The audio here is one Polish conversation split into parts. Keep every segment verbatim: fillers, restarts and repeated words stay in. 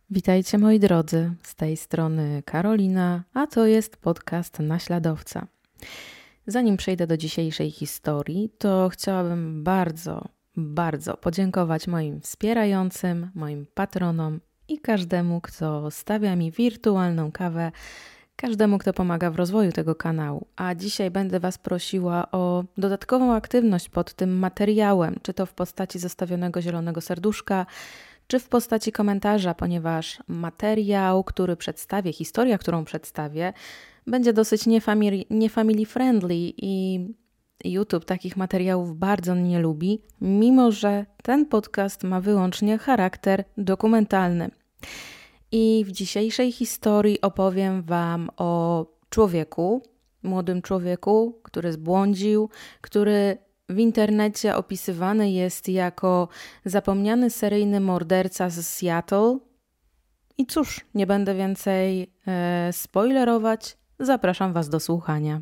Witajcie moi drodzy, z tej strony Karolina, a to jest podcast Naśladowca. Zanim przejdę do dzisiejszej historii, to chciałabym bardzo, bardzo podziękować moim wspierającym, moim patronom i każdemu, kto stawia mi wirtualną kawę, każdemu, kto pomaga w rozwoju tego kanału. A dzisiaj będę Was prosiła o dodatkową aktywność pod tym materiałem, czy to w postaci zostawionego zielonego serduszka, czy w postaci komentarza, ponieważ materiał, który przedstawię, historia, którą przedstawię, będzie dosyć niefamili- niefamily friendly i YouTube takich materiałów bardzo nie lubi, mimo że ten podcast ma wyłącznie charakter dokumentalny. I w dzisiejszej historii opowiem Wam o człowieku, młodym człowieku, który zbłądził, który w internecie opisywany jest jako zapomniany seryjny morderca z Seattle. I cóż, nie będę więcej e, spoilerować. Zapraszam Was do słuchania.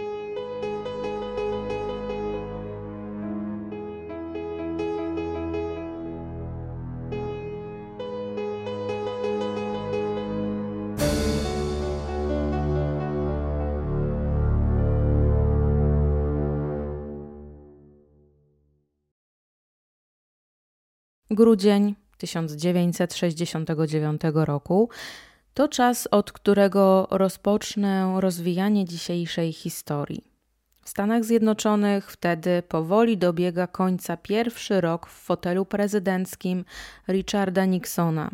Grudzień tysiąc dziewięćset sześćdziesiątego dziewiątego roku to czas, od którego rozpocznę rozwijanie dzisiejszej historii. W Stanach Zjednoczonych wtedy powoli dobiega końca pierwszy rok w fotelu prezydenckim Richarda Nixona.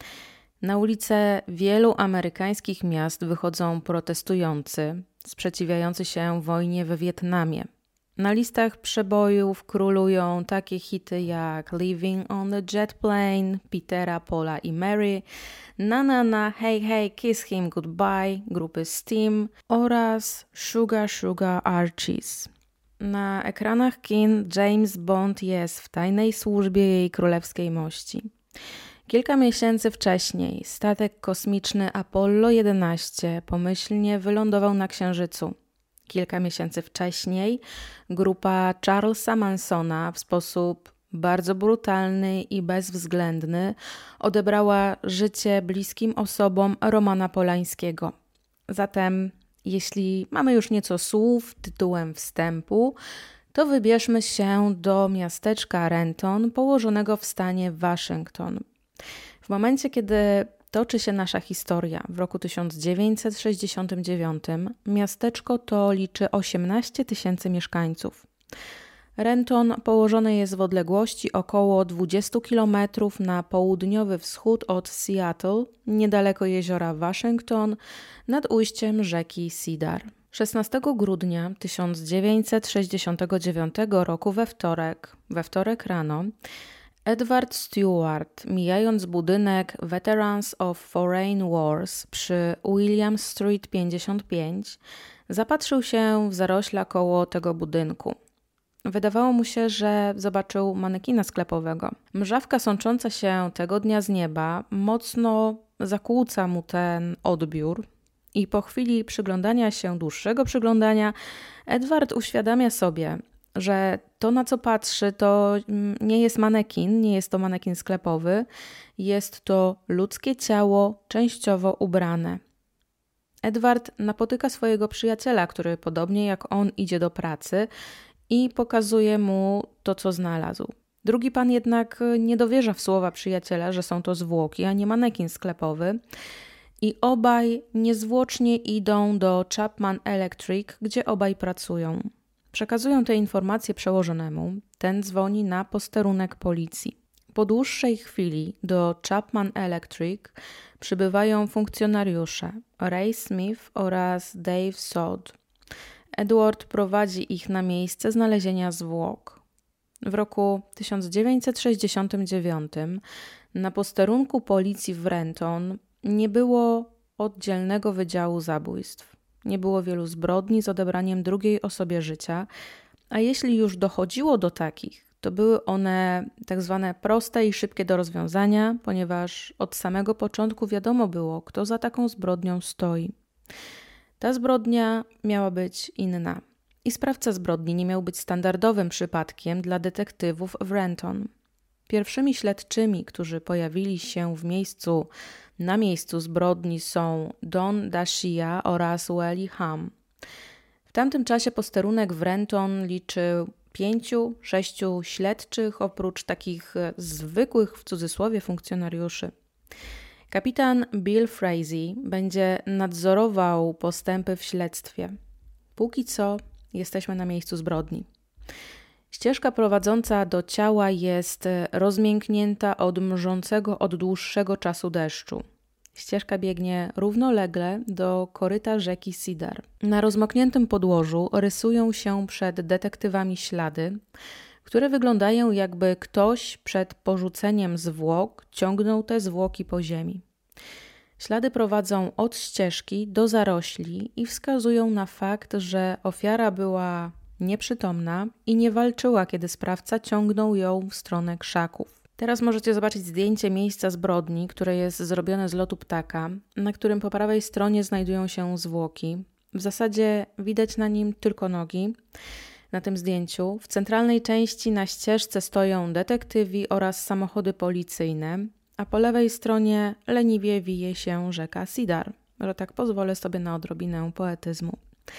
Na ulice wielu amerykańskich miast wychodzą protestujący, sprzeciwiający się wojnie w Wietnamie. Na listach przebojów królują takie hity jak Living on the Jet Plane, Petera, Paula i Mary, Na Na Na, Hey Hey, Kiss Him Goodbye grupy Steam oraz Sugar Sugar Archies. Na ekranach kin James Bond jest w tajnej służbie jej królewskiej mości. Kilka miesięcy wcześniej statek kosmiczny Apollo jedenaście pomyślnie wylądował na Księżycu. Kilka miesięcy wcześniej grupa Charlesa Mansona w sposób bardzo brutalny i bezwzględny odebrała życie bliskim osobom Romana Polańskiego. Zatem, jeśli mamy już nieco słów tytułem wstępu, to wybierzmy się do miasteczka Renton położonego w stanie Waszyngton. W momencie, kiedy toczy się nasza historia w roku tysiąc dziewięćset sześćdziesiątym dziewiątym, miasteczko to liczy osiemnaście tysięcy mieszkańców. Renton położone jest w odległości około dwadzieścia kilometrów na południowy wschód od Seattle, niedaleko jeziora Waszyngton, nad ujściem rzeki Cedar. szesnastego grudnia tysiąc dziewięćset sześćdziesiątego dziewiątego roku we wtorek, we wtorek rano, Edward Stewart, mijając budynek Veterans of Foreign Wars przy William Street pięćdziesiąt pięć, zapatrzył się w zarośla koło tego budynku. Wydawało mu się, że zobaczył manekina sklepowego. Mrzawka sącząca się tego dnia z nieba mocno zakłóca mu ten odbiór i po chwili przyglądania się, dłuższego przyglądania, Edward uświadamia sobie, że to, na co patrzy, to nie jest manekin, nie jest to manekin sklepowy, jest to ludzkie ciało częściowo ubrane. Edward napotyka swojego przyjaciela, który podobnie jak on idzie do pracy i pokazuje mu to, co znalazł. Drugi pan jednak nie dowierza w słowa przyjaciela, że są to zwłoki, a nie manekin sklepowy i obaj niezwłocznie idą do Chapman Electric, gdzie obaj pracują. Przekazują te informacje przełożonemu, ten dzwoni na posterunek policji. Po dłuższej chwili do Chapman Electric przybywają funkcjonariusze Ray Smith oraz Dave Sod. Edward prowadzi ich na miejsce znalezienia zwłok. W roku tysiąc dziewięćset sześćdziesiątym dziewiątym na posterunku policji w Renton nie było oddzielnego wydziału zabójstw. Nie było wielu zbrodni z odebraniem drugiej osobie życia, a jeśli już dochodziło do takich, to były one tak zwane proste i szybkie do rozwiązania, ponieważ od samego początku wiadomo było, kto za taką zbrodnią stoi. Ta zbrodnia miała być inna i sprawca zbrodni nie miał być standardowym przypadkiem dla detektywów w Renton. Pierwszymi śledczymi, którzy pojawili się w miejscu, na miejscu zbrodni są Don Dashia oraz Welly Ham. W tamtym czasie posterunek w Renton liczył pięciu, sześciu śledczych, oprócz takich zwykłych w cudzysłowie funkcjonariuszy. Kapitan Bill Frazee będzie nadzorował postępy w śledztwie. Póki co jesteśmy na miejscu zbrodni. Ścieżka prowadząca do ciała jest rozmięknięta od mrzącego od dłuższego czasu deszczu. Ścieżka biegnie równolegle do koryta rzeki Cedar. Na rozmokniętym podłożu rysują się przed detektywami ślady, które wyglądają, jakby ktoś przed porzuceniem zwłok ciągnął te zwłoki po ziemi. Ślady prowadzą od ścieżki do zarośli i wskazują na fakt, że ofiara była nieprzytomna i nie walczyła, kiedy sprawca ciągnął ją w stronę krzaków. Teraz możecie zobaczyć zdjęcie miejsca zbrodni, które jest zrobione z lotu ptaka, na którym po prawej stronie znajdują się zwłoki. W zasadzie widać na nim tylko nogi. Na tym zdjęciu w centralnej części na ścieżce stoją detektywi oraz samochody policyjne, a po lewej stronie leniwie wije się rzeka Cedar, że tak pozwolę sobie na odrobinę poetyzmu.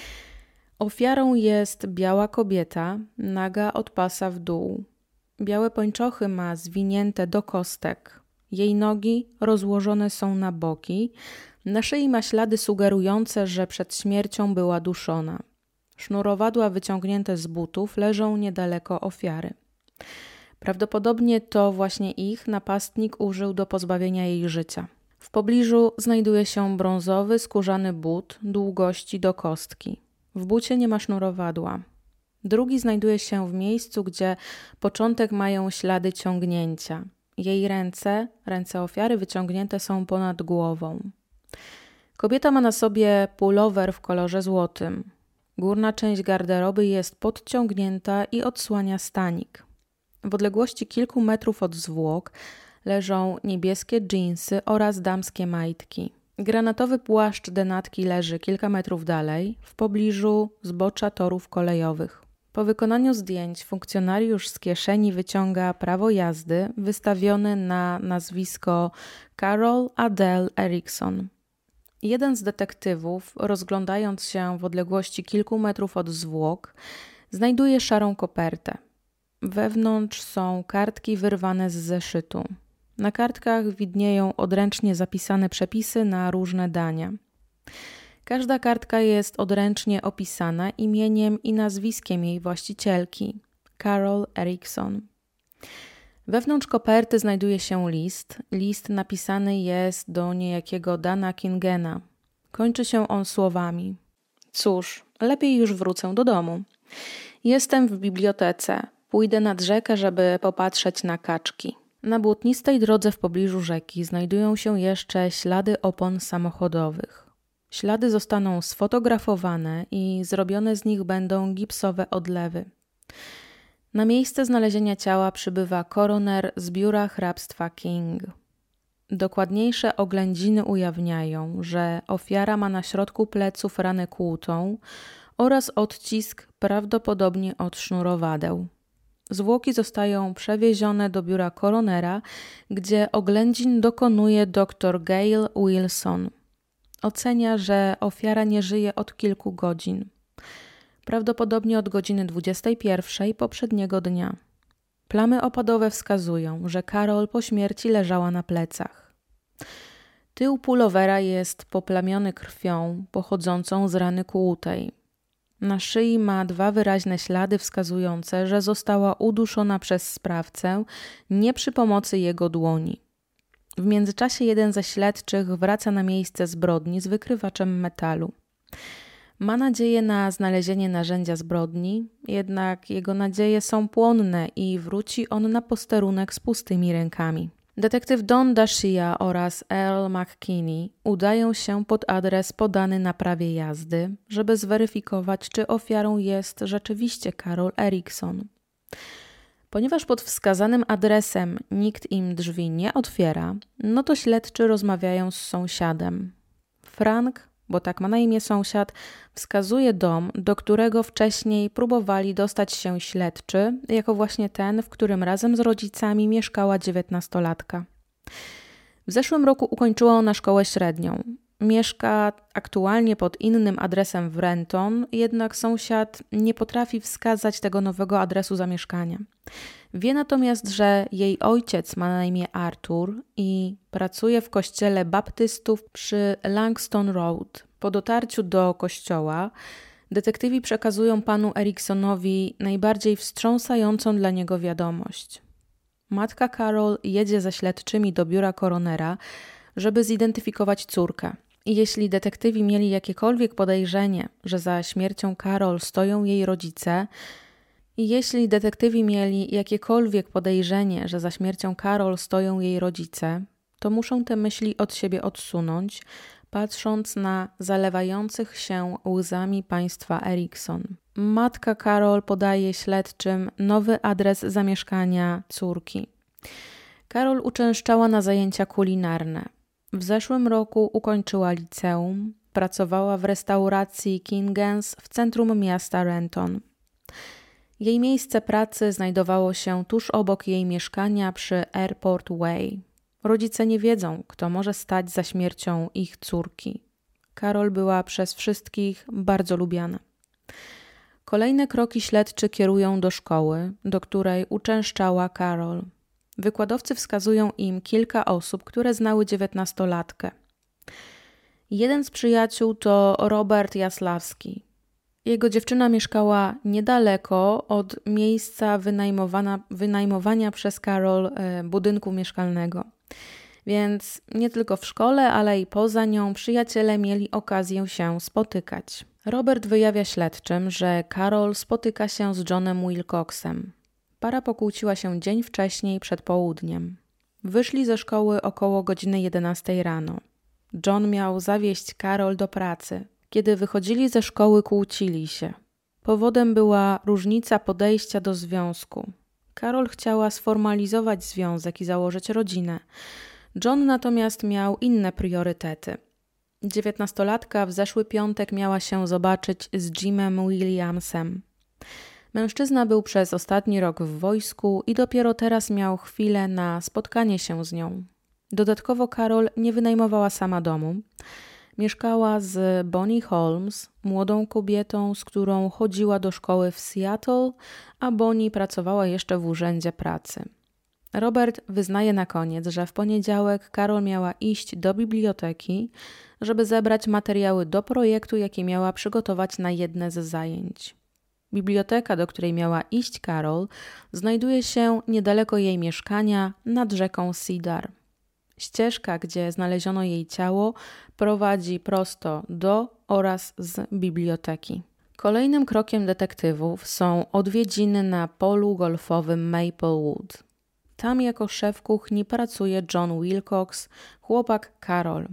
Ofiarą jest biała kobieta, naga od pasa w dół. Białe pończochy ma zwinięte do kostek. Jej nogi rozłożone są na boki. Na szyi ma ślady sugerujące, że przed śmiercią była duszona. Sznurowadła wyciągnięte z butów leżą niedaleko ofiary. Prawdopodobnie to właśnie ich napastnik użył do pozbawienia jej życia. W pobliżu znajduje się brązowy, skórzany but długości do kostki. W bucie nie ma sznurowadła. Drugi znajduje się w miejscu, gdzie początek mają ślady ciągnięcia. Jej ręce, ręce ofiary wyciągnięte są ponad głową. Kobieta ma na sobie pulower w kolorze złotym. Górna część garderoby jest podciągnięta i odsłania stanik. W odległości kilku metrów od zwłok leżą niebieskie dżinsy oraz damskie majtki. Granatowy płaszcz denatki leży kilka metrów dalej, w pobliżu zbocza torów kolejowych. Po wykonaniu zdjęć funkcjonariusz z kieszeni wyciąga prawo jazdy wystawione na nazwisko Carol Adele Erickson. Jeden z detektywów, rozglądając się w odległości kilku metrów od zwłok, znajduje szarą kopertę. Wewnątrz są kartki wyrwane z zeszytu. Na kartkach widnieją odręcznie zapisane przepisy na różne dania. Każda kartka jest odręcznie opisana imieniem i nazwiskiem jej właścicielki, Carol Erickson. Wewnątrz koperty znajduje się list. List napisany jest do niejakiego Dana Kingena. Kończy się on słowami: cóż, lepiej już wrócę do domu. Jestem w bibliotece. Pójdę nad rzekę, żeby popatrzeć na kaczki. Na błotnistej drodze w pobliżu rzeki znajdują się jeszcze ślady opon samochodowych. Ślady zostaną sfotografowane i zrobione z nich będą gipsowe odlewy. Na miejsce znalezienia ciała przybywa koroner z biura hrabstwa King. Dokładniejsze oględziny ujawniają, że ofiara ma na środku pleców ranę kłutą oraz odcisk prawdopodobnie od sznurowadeł. Zwłoki zostają przewiezione do biura koronera, gdzie oględzin dokonuje dr Gail Wilson. Ocenia, że ofiara nie żyje od kilku godzin. Prawdopodobnie od godziny dwudziestej pierwszej poprzedniego dnia. Plamy opadowe wskazują, że Carol po śmierci leżała na plecach. Tył pulowera jest poplamiony krwią pochodzącą z rany kłutej. Na szyi ma dwa wyraźne ślady wskazujące, że została uduszona przez sprawcę nie przy pomocy jego dłoni. W międzyczasie jeden ze śledczych wraca na miejsce zbrodni z wykrywaczem metalu. Ma nadzieję na znalezienie narzędzia zbrodni, jednak jego nadzieje są płonne i wróci on na posterunek z pustymi rękami. Detektyw Don Dashia oraz Earl McKinney udają się pod adres podany na prawie jazdy, żeby zweryfikować, czy ofiarą jest rzeczywiście Carol Erickson. Ponieważ pod wskazanym adresem nikt im drzwi nie otwiera, no to śledczy rozmawiają z sąsiadem. Frank bo tak ma na imię sąsiad, wskazuje dom, do którego wcześniej próbowali dostać się śledczy, jako właśnie ten, w którym razem z rodzicami mieszkała dziewiętnastolatka. W zeszłym roku ukończyła ona szkołę średnią. Mieszka aktualnie pod innym adresem w Renton, jednak sąsiad nie potrafi wskazać tego nowego adresu zamieszkania. Wie natomiast, że jej ojciec ma na imię Arthur i pracuje w kościele baptystów przy Langston Road. Po dotarciu do kościoła detektywi przekazują panu Eriksonowi najbardziej wstrząsającą dla niego wiadomość. Matka Carol jedzie ze śledczymi do biura koronera, żeby zidentyfikować córkę. I jeśli detektywi mieli jakiekolwiek podejrzenie, że za śmiercią Carol stoją jej rodzice, i jeśli detektywi mieli jakiekolwiek podejrzenie, że za śmiercią Carol stoją jej rodzice, to muszą te myśli od siebie odsunąć, patrząc na zalewających się łzami państwa Erikson. Matka Carol podaje śledczym nowy adres zamieszkania córki. Carol uczęszczała na zajęcia kulinarne. W zeszłym roku ukończyła liceum, pracowała w restauracji Kingens w centrum miasta Renton. Jej miejsce pracy znajdowało się tuż obok jej mieszkania przy Airport Way. Rodzice nie wiedzą, kto może stać za śmiercią ich córki. Carol była przez wszystkich bardzo lubiana. Kolejne kroki śledczy kierują do szkoły, do której uczęszczała Carol. Wykładowcy wskazują im kilka osób, które znały dziewiętnastolatkę. Jeden z przyjaciół to Robert Jaslawski. Jego dziewczyna mieszkała niedaleko od miejsca wynajmowania przez Carol budynku mieszkalnego. Więc nie tylko w szkole, ale i poza nią przyjaciele mieli okazję się spotykać. Robert wyjawia śledczym, że Carol spotyka się z Johnem Wilcoxem. Para pokłóciła się dzień wcześniej przed południem. Wyszli ze szkoły około godziny jedenastej rano. John miał zawieźć Carol do pracy. Kiedy wychodzili ze szkoły, kłócili się. Powodem była różnica podejścia do związku. Carol chciała sformalizować związek i założyć rodzinę. John natomiast miał inne priorytety. Dziewiętnastolatka w zeszły piątek miała się zobaczyć z Jimem Williamsem. Mężczyzna był przez ostatni rok w wojsku i dopiero teraz miał chwilę na spotkanie się z nią. Dodatkowo Carol nie wynajmowała sama domu. Mieszkała z Bonnie Holmes, młodą kobietą, z którą chodziła do szkoły w Seattle, a Bonnie pracowała jeszcze w urzędzie pracy. Robert wyznaje na koniec, że w poniedziałek Carol miała iść do biblioteki, żeby zebrać materiały do projektu, jaki miała przygotować na jedne z zajęć. Biblioteka, do której miała iść Carol, znajduje się niedaleko jej mieszkania nad rzeką Cedar. Ścieżka, gdzie znaleziono jej ciało, prowadzi prosto do oraz z biblioteki. Kolejnym krokiem detektywów są odwiedziny na polu golfowym Maplewood. Tam jako szef kuchni pracuje John Wilcox, chłopak Carol.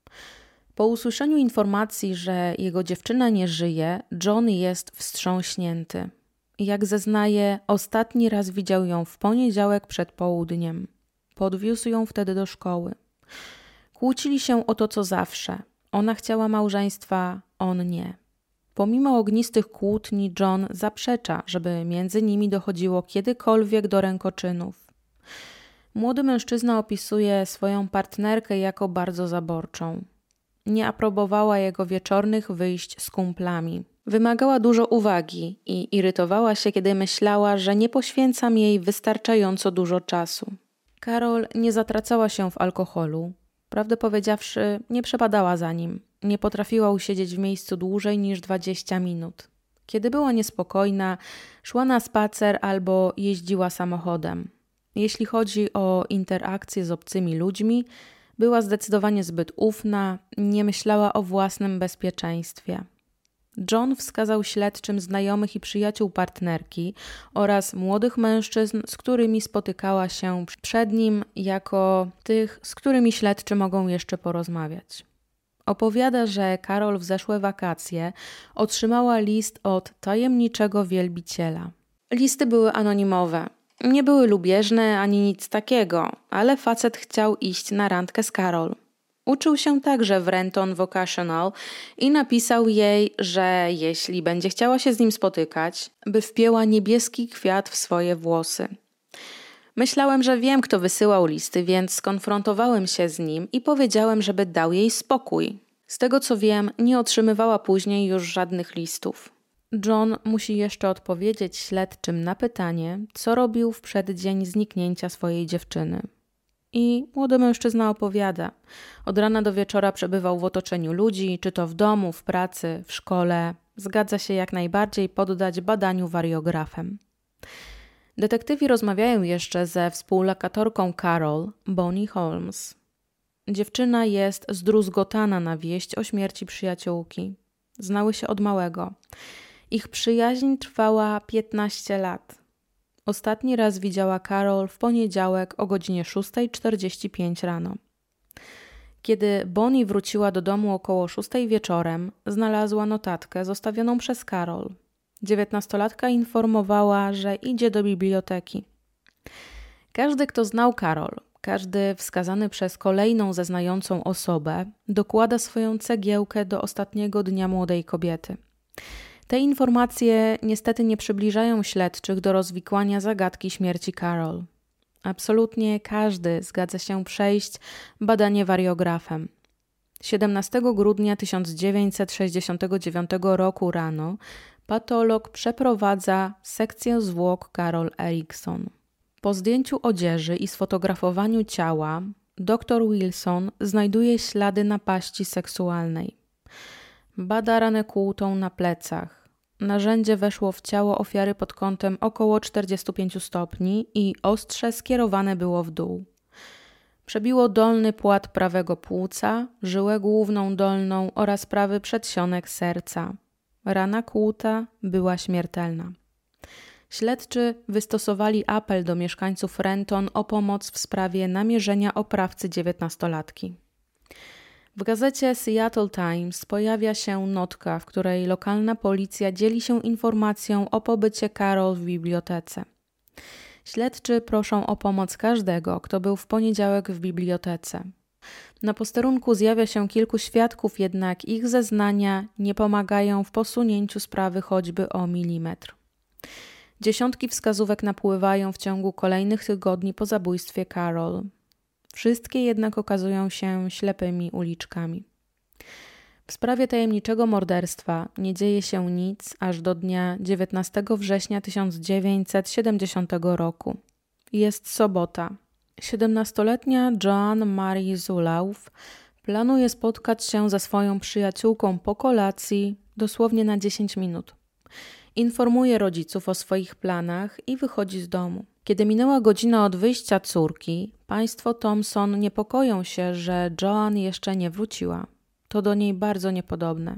Po usłyszeniu informacji, że jego dziewczyna nie żyje, John jest wstrząśnięty. Jak zeznaje, ostatni raz widział ją w poniedziałek przed południem. Podwiózł ją wtedy do szkoły. Kłócili się o to, co zawsze. Ona chciała małżeństwa, on nie. Pomimo ognistych kłótni John zaprzecza, żeby między nimi dochodziło kiedykolwiek do rękoczynów. Młody mężczyzna opisuje swoją partnerkę jako bardzo zaborczą. Nie aprobowała jego wieczornych wyjść z kumplami. Wymagała dużo uwagi i irytowała się, kiedy myślała, że nie poświęcam jej wystarczająco dużo czasu. Carol nie zatracała się w alkoholu. Prawdę powiedziawszy, nie przepadała za nim. Nie potrafiła usiedzieć w miejscu dłużej niż dwadzieścia minut. Kiedy była niespokojna, szła na spacer albo jeździła samochodem. Jeśli chodzi o interakcje z obcymi ludźmi, była zdecydowanie zbyt ufna, nie myślała o własnym bezpieczeństwie. John wskazał śledczym znajomych i przyjaciół partnerki oraz młodych mężczyzn, z którymi spotykała się przed nim, jako tych, z którymi śledczy mogą jeszcze porozmawiać. Opowiada, że Carol w zeszłe wakacje otrzymała list od tajemniczego wielbiciela. Listy były anonimowe. Nie były lubieżne ani nic takiego, ale facet chciał iść na randkę z Carol. Uczył się także w Renton Vocational i napisał jej, że jeśli będzie chciała się z nim spotykać, by wpięła niebieski kwiat w swoje włosy. Myślałem, że wiem, kto wysyłał listy, więc skonfrontowałem się z nim i powiedziałem, żeby dał jej spokój. Z tego co wiem, nie otrzymywała później już żadnych listów. John musi jeszcze odpowiedzieć śledczym na pytanie, co robił w przeddzień zniknięcia swojej dziewczyny. I młody mężczyzna opowiada. Od rana do wieczora przebywał w otoczeniu ludzi, czy to w domu, w pracy, w szkole. Zgadza się jak najbardziej poddać badaniu wariografem. Detektywi rozmawiają jeszcze ze współlokatorką Carol, Bonnie Holmes. Dziewczyna jest zdruzgotana na wieść o śmierci przyjaciółki. Znały się od małego. Ich przyjaźń trwała piętnaście lat. Ostatni raz widziała Carol w poniedziałek o godzinie szósta czterdzieści pięć rano. Kiedy Bonnie wróciła do domu około szóstej wieczorem, znalazła notatkę zostawioną przez Carol. Dziewiętnastolatka informowała, że idzie do biblioteki. Każdy, kto znał Carol, każdy wskazany przez kolejną zeznającą osobę, dokłada swoją cegiełkę do ostatniego dnia młodej kobiety. Te informacje niestety nie przybliżają śledczych do rozwikłania zagadki śmierci Carol. Absolutnie każdy zgadza się przejść badanie wariografem. siedemnastego grudnia tysiąc dziewięćset sześćdziesiątego dziewiątego roku rano patolog przeprowadza sekcję zwłok Carol Erikson. Po zdjęciu odzieży i sfotografowaniu ciała dr Wilson znajduje ślady napaści seksualnej. Bada ranę kłutą na plecach. Narzędzie weszło w ciało ofiary pod kątem około czterdziestu pięciu stopni i ostrze skierowane było w dół. Przebiło dolny płat prawego płuca, żyłę główną dolną oraz prawy przedsionek serca. Rana kłuta była śmiertelna. Śledczy wystosowali apel do mieszkańców Renton o pomoc w sprawie namierzenia oprawcy dziewiętnastolatki. W gazecie Seattle Times pojawia się notka, w której lokalna policja dzieli się informacją o pobycie Carol w bibliotece. Śledczy proszą o pomoc każdego, kto był w poniedziałek w bibliotece. Na posterunku zjawia się kilku świadków, jednak ich zeznania nie pomagają w posunięciu sprawy choćby o milimetr. Dziesiątki wskazówek napływają w ciągu kolejnych tygodni po zabójstwie Carol. Wszystkie jednak okazują się ślepymi uliczkami. W sprawie tajemniczego morderstwa nie dzieje się nic aż do dnia dziewiętnastego września tysiąc dziewięćset siedemdziesiątego roku. Jest sobota. siedemnastoletnia Joan Marie Zulauf planuje spotkać się ze swoją przyjaciółką po kolacji dosłownie na dziesięć minut. Informuje rodziców o swoich planach i wychodzi z domu. Kiedy minęła godzina od wyjścia córki, państwo Thompson niepokoją się, że Joan jeszcze nie wróciła. To do niej bardzo niepodobne.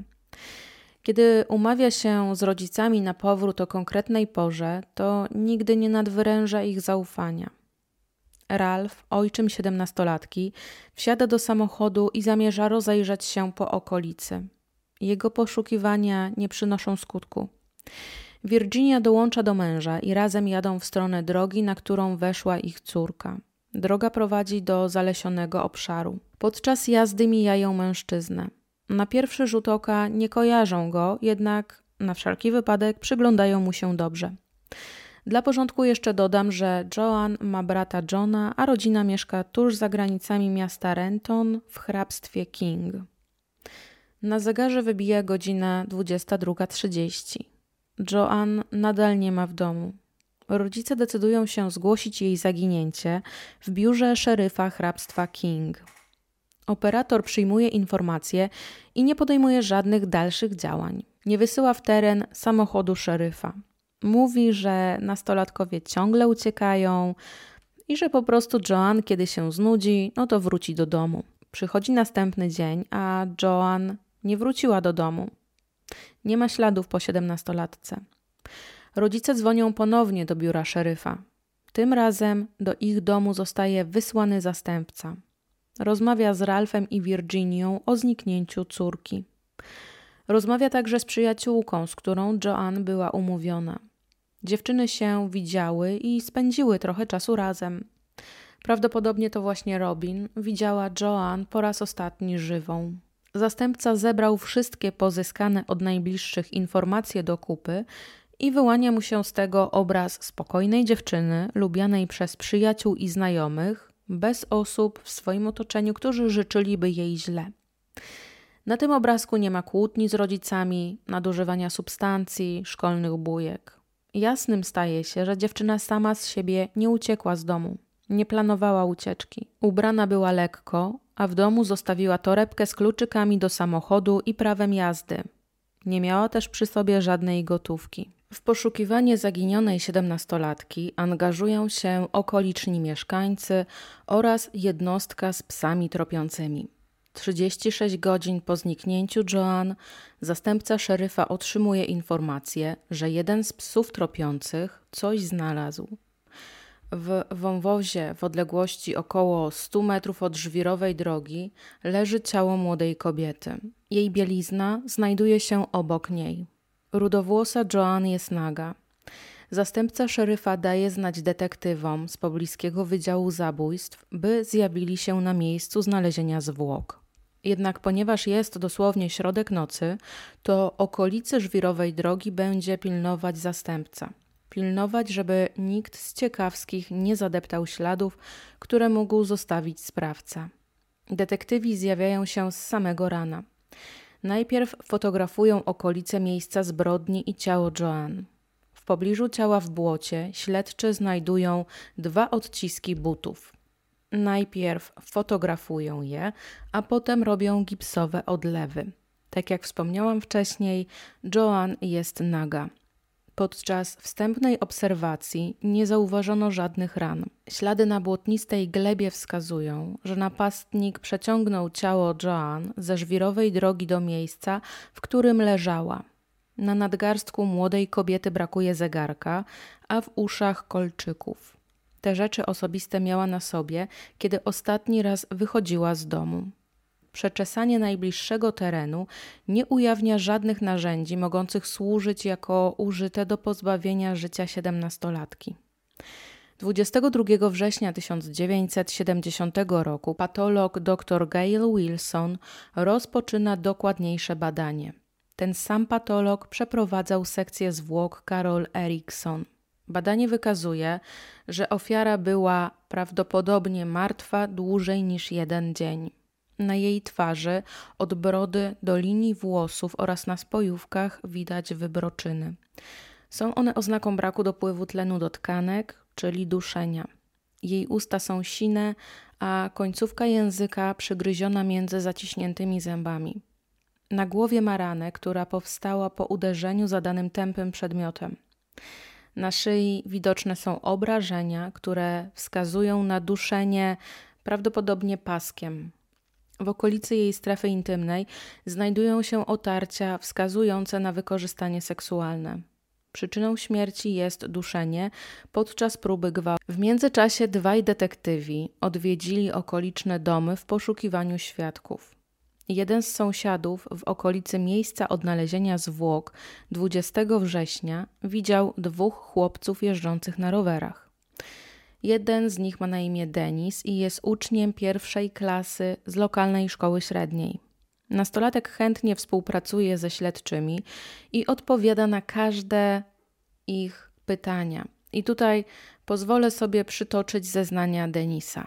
Kiedy umawia się z rodzicami na powrót o konkretnej porze, to nigdy nie nadwyręża ich zaufania. Ralph, ojczym siedemnastolatki, wsiada do samochodu i zamierza rozejrzeć się po okolicy. Jego poszukiwania nie przynoszą skutku. Virginia dołącza do męża i razem jadą w stronę drogi, na którą weszła ich córka. Droga prowadzi do zalesionego obszaru. Podczas jazdy mijają mężczyznę. Na pierwszy rzut oka nie kojarzą go, jednak na wszelki wypadek przyglądają mu się dobrze. Dla porządku jeszcze dodam, że Joan ma brata Johna, a rodzina mieszka tuż za granicami miasta Renton w hrabstwie King. Na zegarze wybija godzina dwudziesta druga trzydzieści. Joan nadal nie ma w domu. Rodzice decydują się zgłosić jej zaginięcie w biurze szeryfa hrabstwa King. Operator przyjmuje informacje i nie podejmuje żadnych dalszych działań. Nie wysyła w teren samochodu szeryfa. Mówi, że nastolatkowie ciągle uciekają i że po prostu Joan, kiedy się znudzi, no to wróci do domu. Przychodzi następny dzień, a Joan nie wróciła do domu. Nie ma śladów po siedemnastolatce. Rodzice dzwonią ponownie do biura szeryfa. Tym razem do ich domu zostaje wysłany zastępca. Rozmawia z Ralphem i Virginią o zniknięciu córki. Rozmawia także z przyjaciółką, z którą Joan była umówiona. Dziewczyny się widziały i spędziły trochę czasu razem. Prawdopodobnie to właśnie Robin widziała Joanne po raz ostatni żywą. Zastępca zebrał wszystkie pozyskane od najbliższych informacje do kupy i wyłania mu się z tego obraz spokojnej dziewczyny, lubianej przez przyjaciół i znajomych, bez osób w swoim otoczeniu, którzy życzyliby jej źle. Na tym obrazku nie ma kłótni z rodzicami, nadużywania substancji, szkolnych bójek. Jasnym staje się, że dziewczyna sama z siebie nie uciekła z domu. Nie planowała ucieczki. Ubrana była lekko, a w domu zostawiła torebkę z kluczykami do samochodu i prawem jazdy. Nie miała też przy sobie żadnej gotówki. W poszukiwanie zaginionej siedemnastolatki angażują się okoliczni mieszkańcy oraz jednostka z psami tropiącymi. trzydzieści sześć godzin po zniknięciu Joanne zastępca szeryfa otrzymuje informację, że jeden z psów tropiących coś znalazł. W wąwozie w odległości około stu metrów od żwirowej drogi leży ciało młodej kobiety. Jej bielizna znajduje się obok niej. Rudowłosa Joanne jest naga. Zastępca szeryfa daje znać detektywom z pobliskiego Wydziału Zabójstw, by zjawili się na miejscu znalezienia zwłok. Jednak ponieważ jest dosłownie środek nocy, to okolicy żwirowej drogi będzie pilnować zastępca. Pilnować, żeby nikt z ciekawskich nie zadeptał śladów, które mógł zostawić sprawca. Detektywi zjawiają się z samego rana. Najpierw fotografują okolice miejsca zbrodni i ciało Joanne. W pobliżu ciała w błocie śledczy znajdują dwa odciski butów. Najpierw fotografują je, a potem robią gipsowe odlewy. Tak jak wspomniałam wcześniej, Joanne jest naga. Podczas wstępnej obserwacji nie zauważono żadnych ran. Ślady na błotnistej glebie wskazują, że napastnik przeciągnął ciało Joanne ze żwirowej drogi do miejsca, w którym leżała. Na nadgarstku młodej kobiety brakuje zegarka, a w uszach kolczyków. Te rzeczy osobiste miała na sobie, kiedy ostatni raz wychodziła z domu. Przeczesanie najbliższego terenu nie ujawnia żadnych narzędzi mogących służyć jako użyte do pozbawienia życia siedemnastolatki. dwudziestego drugiego września tysiąc dziewięćset siedemdziesiątego roku patolog dr Gail Wilson rozpoczyna dokładniejsze badanie. Ten sam patolog przeprowadzał sekcję zwłok Carol Erickson. Badanie wykazuje, że ofiara była prawdopodobnie martwa dłużej niż jeden dzień. Na jej twarzy, od brody do linii włosów oraz na spojówkach widać wybroczyny. Są one oznaką braku dopływu tlenu do tkanek, czyli duszenia. Jej usta są sine, a końcówka języka przygryziona między zaciśniętymi zębami. Na głowie ma ranę, która powstała po uderzeniu zadanym tępym przedmiotem. Na szyi widoczne są obrażenia, które wskazują na duszenie prawdopodobnie paskiem. W okolicy jej strefy intymnej znajdują się otarcia wskazujące na wykorzystanie seksualne. Przyczyną śmierci jest duszenie podczas próby gwałtu. W międzyczasie dwaj detektywi odwiedzili okoliczne domy w poszukiwaniu świadków. Jeden z sąsiadów w okolicy miejsca odnalezienia zwłok dwudziestego września widział dwóch chłopców jeżdżących na rowerach. Jeden z nich ma na imię Denis i jest uczniem pierwszej klasy z lokalnej szkoły średniej. Nastolatek chętnie współpracuje ze śledczymi i odpowiada na każde ich pytania. I tutaj pozwolę sobie przytoczyć zeznania Denisa.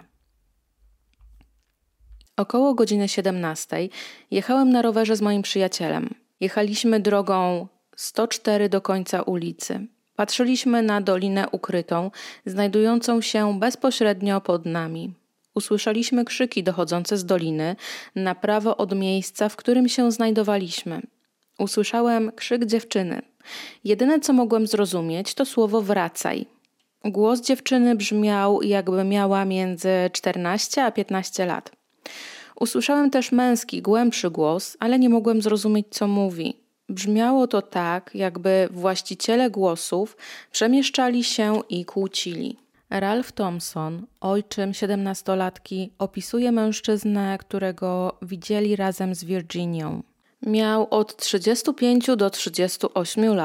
Około godziny siedemnastej jechałem na rowerze z moim przyjacielem. Jechaliśmy drogą sto cztery do końca ulicy. Patrzyliśmy na dolinę ukrytą, znajdującą się bezpośrednio pod nami. Usłyszeliśmy krzyki dochodzące z doliny na prawo od miejsca, w którym się znajdowaliśmy. Usłyszałem krzyk dziewczyny. Jedyne, co mogłem zrozumieć, to słowo wracaj. Głos dziewczyny brzmiał, jakby miała między czternaście a piętnaście lat. Usłyszałem też męski, głębszy głos, ale nie mogłem zrozumieć, co mówi. Brzmiało to tak, jakby właściciele głosów przemieszczali się i kłócili. Ralph Thompson, ojczym siedemnastolatki, opisuje mężczyznę, którego widzieli razem z Virginią. Miał od trzydziestu pięciu do trzydziestu ośmiu lat.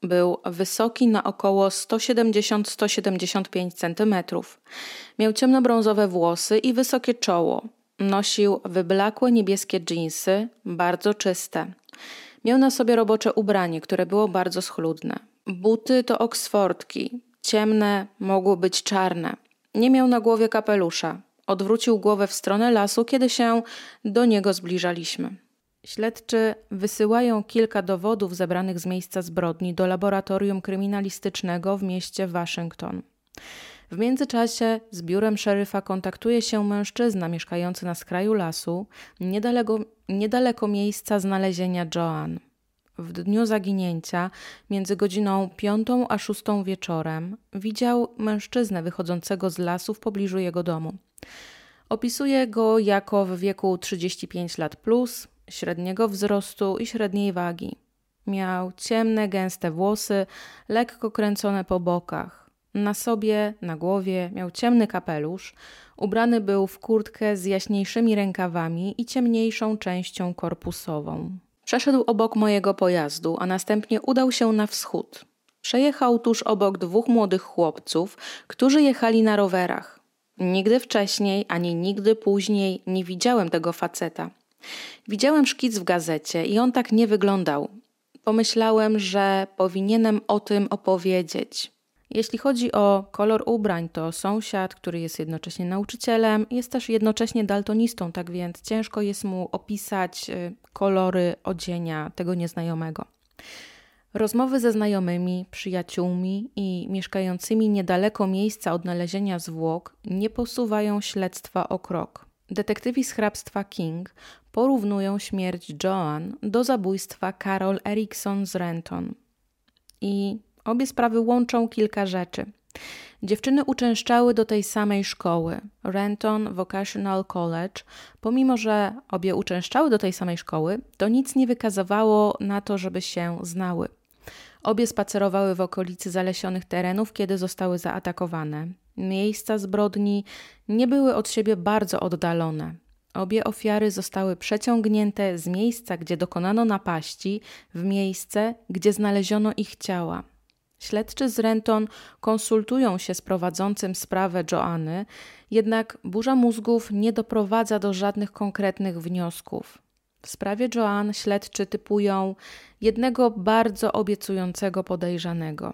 Był wysoki na około sto siedemdziesiąt do stu siedemdziesięciu pięciu centymetrów. Miał ciemnobrązowe włosy i wysokie czoło. Nosił wyblakłe niebieskie dżinsy, bardzo czyste. Miał na sobie robocze ubranie, które było bardzo schludne. Buty to oksfordki. Ciemne, mogły być czarne. Nie miał na głowie kapelusza. Odwrócił głowę w stronę lasu, kiedy się do niego zbliżaliśmy. Śledczy wysyłają kilka dowodów zebranych z miejsca zbrodni do laboratorium kryminalistycznego w mieście Waszyngton. W międzyczasie z biurem szeryfa kontaktuje się mężczyzna mieszkający na skraju lasu, niedaleko, niedaleko miejsca znalezienia Joanne. W dniu zaginięcia, między godziną piątą a szóstą wieczorem, widział mężczyznę wychodzącego z lasu w pobliżu jego domu. Opisuje go jako w wieku trzydzieści pięć lat plus, średniego wzrostu i średniej wagi. Miał ciemne, gęste włosy, lekko kręcone po bokach. Na sobie, na głowie miał ciemny kapelusz, ubrany był w kurtkę z jaśniejszymi rękawami i ciemniejszą częścią korpusową. Przeszedł obok mojego pojazdu, a następnie udał się na wschód. Przejechał tuż obok dwóch młodych chłopców, którzy jechali na rowerach. Nigdy wcześniej, ani nigdy później nie widziałem tego faceta. Widziałem szkic w gazecie i on tak nie wyglądał. Pomyślałem, że powinienem o tym opowiedzieć. Jeśli chodzi o kolor ubrań, to sąsiad, który jest jednocześnie nauczycielem, jest też jednocześnie daltonistą, tak więc ciężko jest mu opisać kolory odzienia tego nieznajomego. Rozmowy ze znajomymi, przyjaciółmi i mieszkającymi niedaleko miejsca odnalezienia zwłok nie posuwają śledztwa o krok. Detektywi z hrabstwa King porównują śmierć Joanne do zabójstwa Carol Erickson z Renton. I obie sprawy łączą kilka rzeczy. Dziewczyny uczęszczały do tej samej szkoły, Renton Vocational College. Pomimo że obie uczęszczały do tej samej szkoły, to nic nie wykazywało na to, żeby się znały. Obie spacerowały w okolicy zalesionych terenów, kiedy zostały zaatakowane. Miejsca zbrodni nie były od siebie bardzo oddalone. Obie ofiary zostały przeciągnięte z miejsca, gdzie dokonano napaści, w miejsce, gdzie znaleziono ich ciała. Śledczy z Renton konsultują się z prowadzącym sprawę Joanny, jednak burza mózgów nie doprowadza do żadnych konkretnych wniosków. W sprawie Joanne śledczy typują jednego bardzo obiecującego podejrzanego.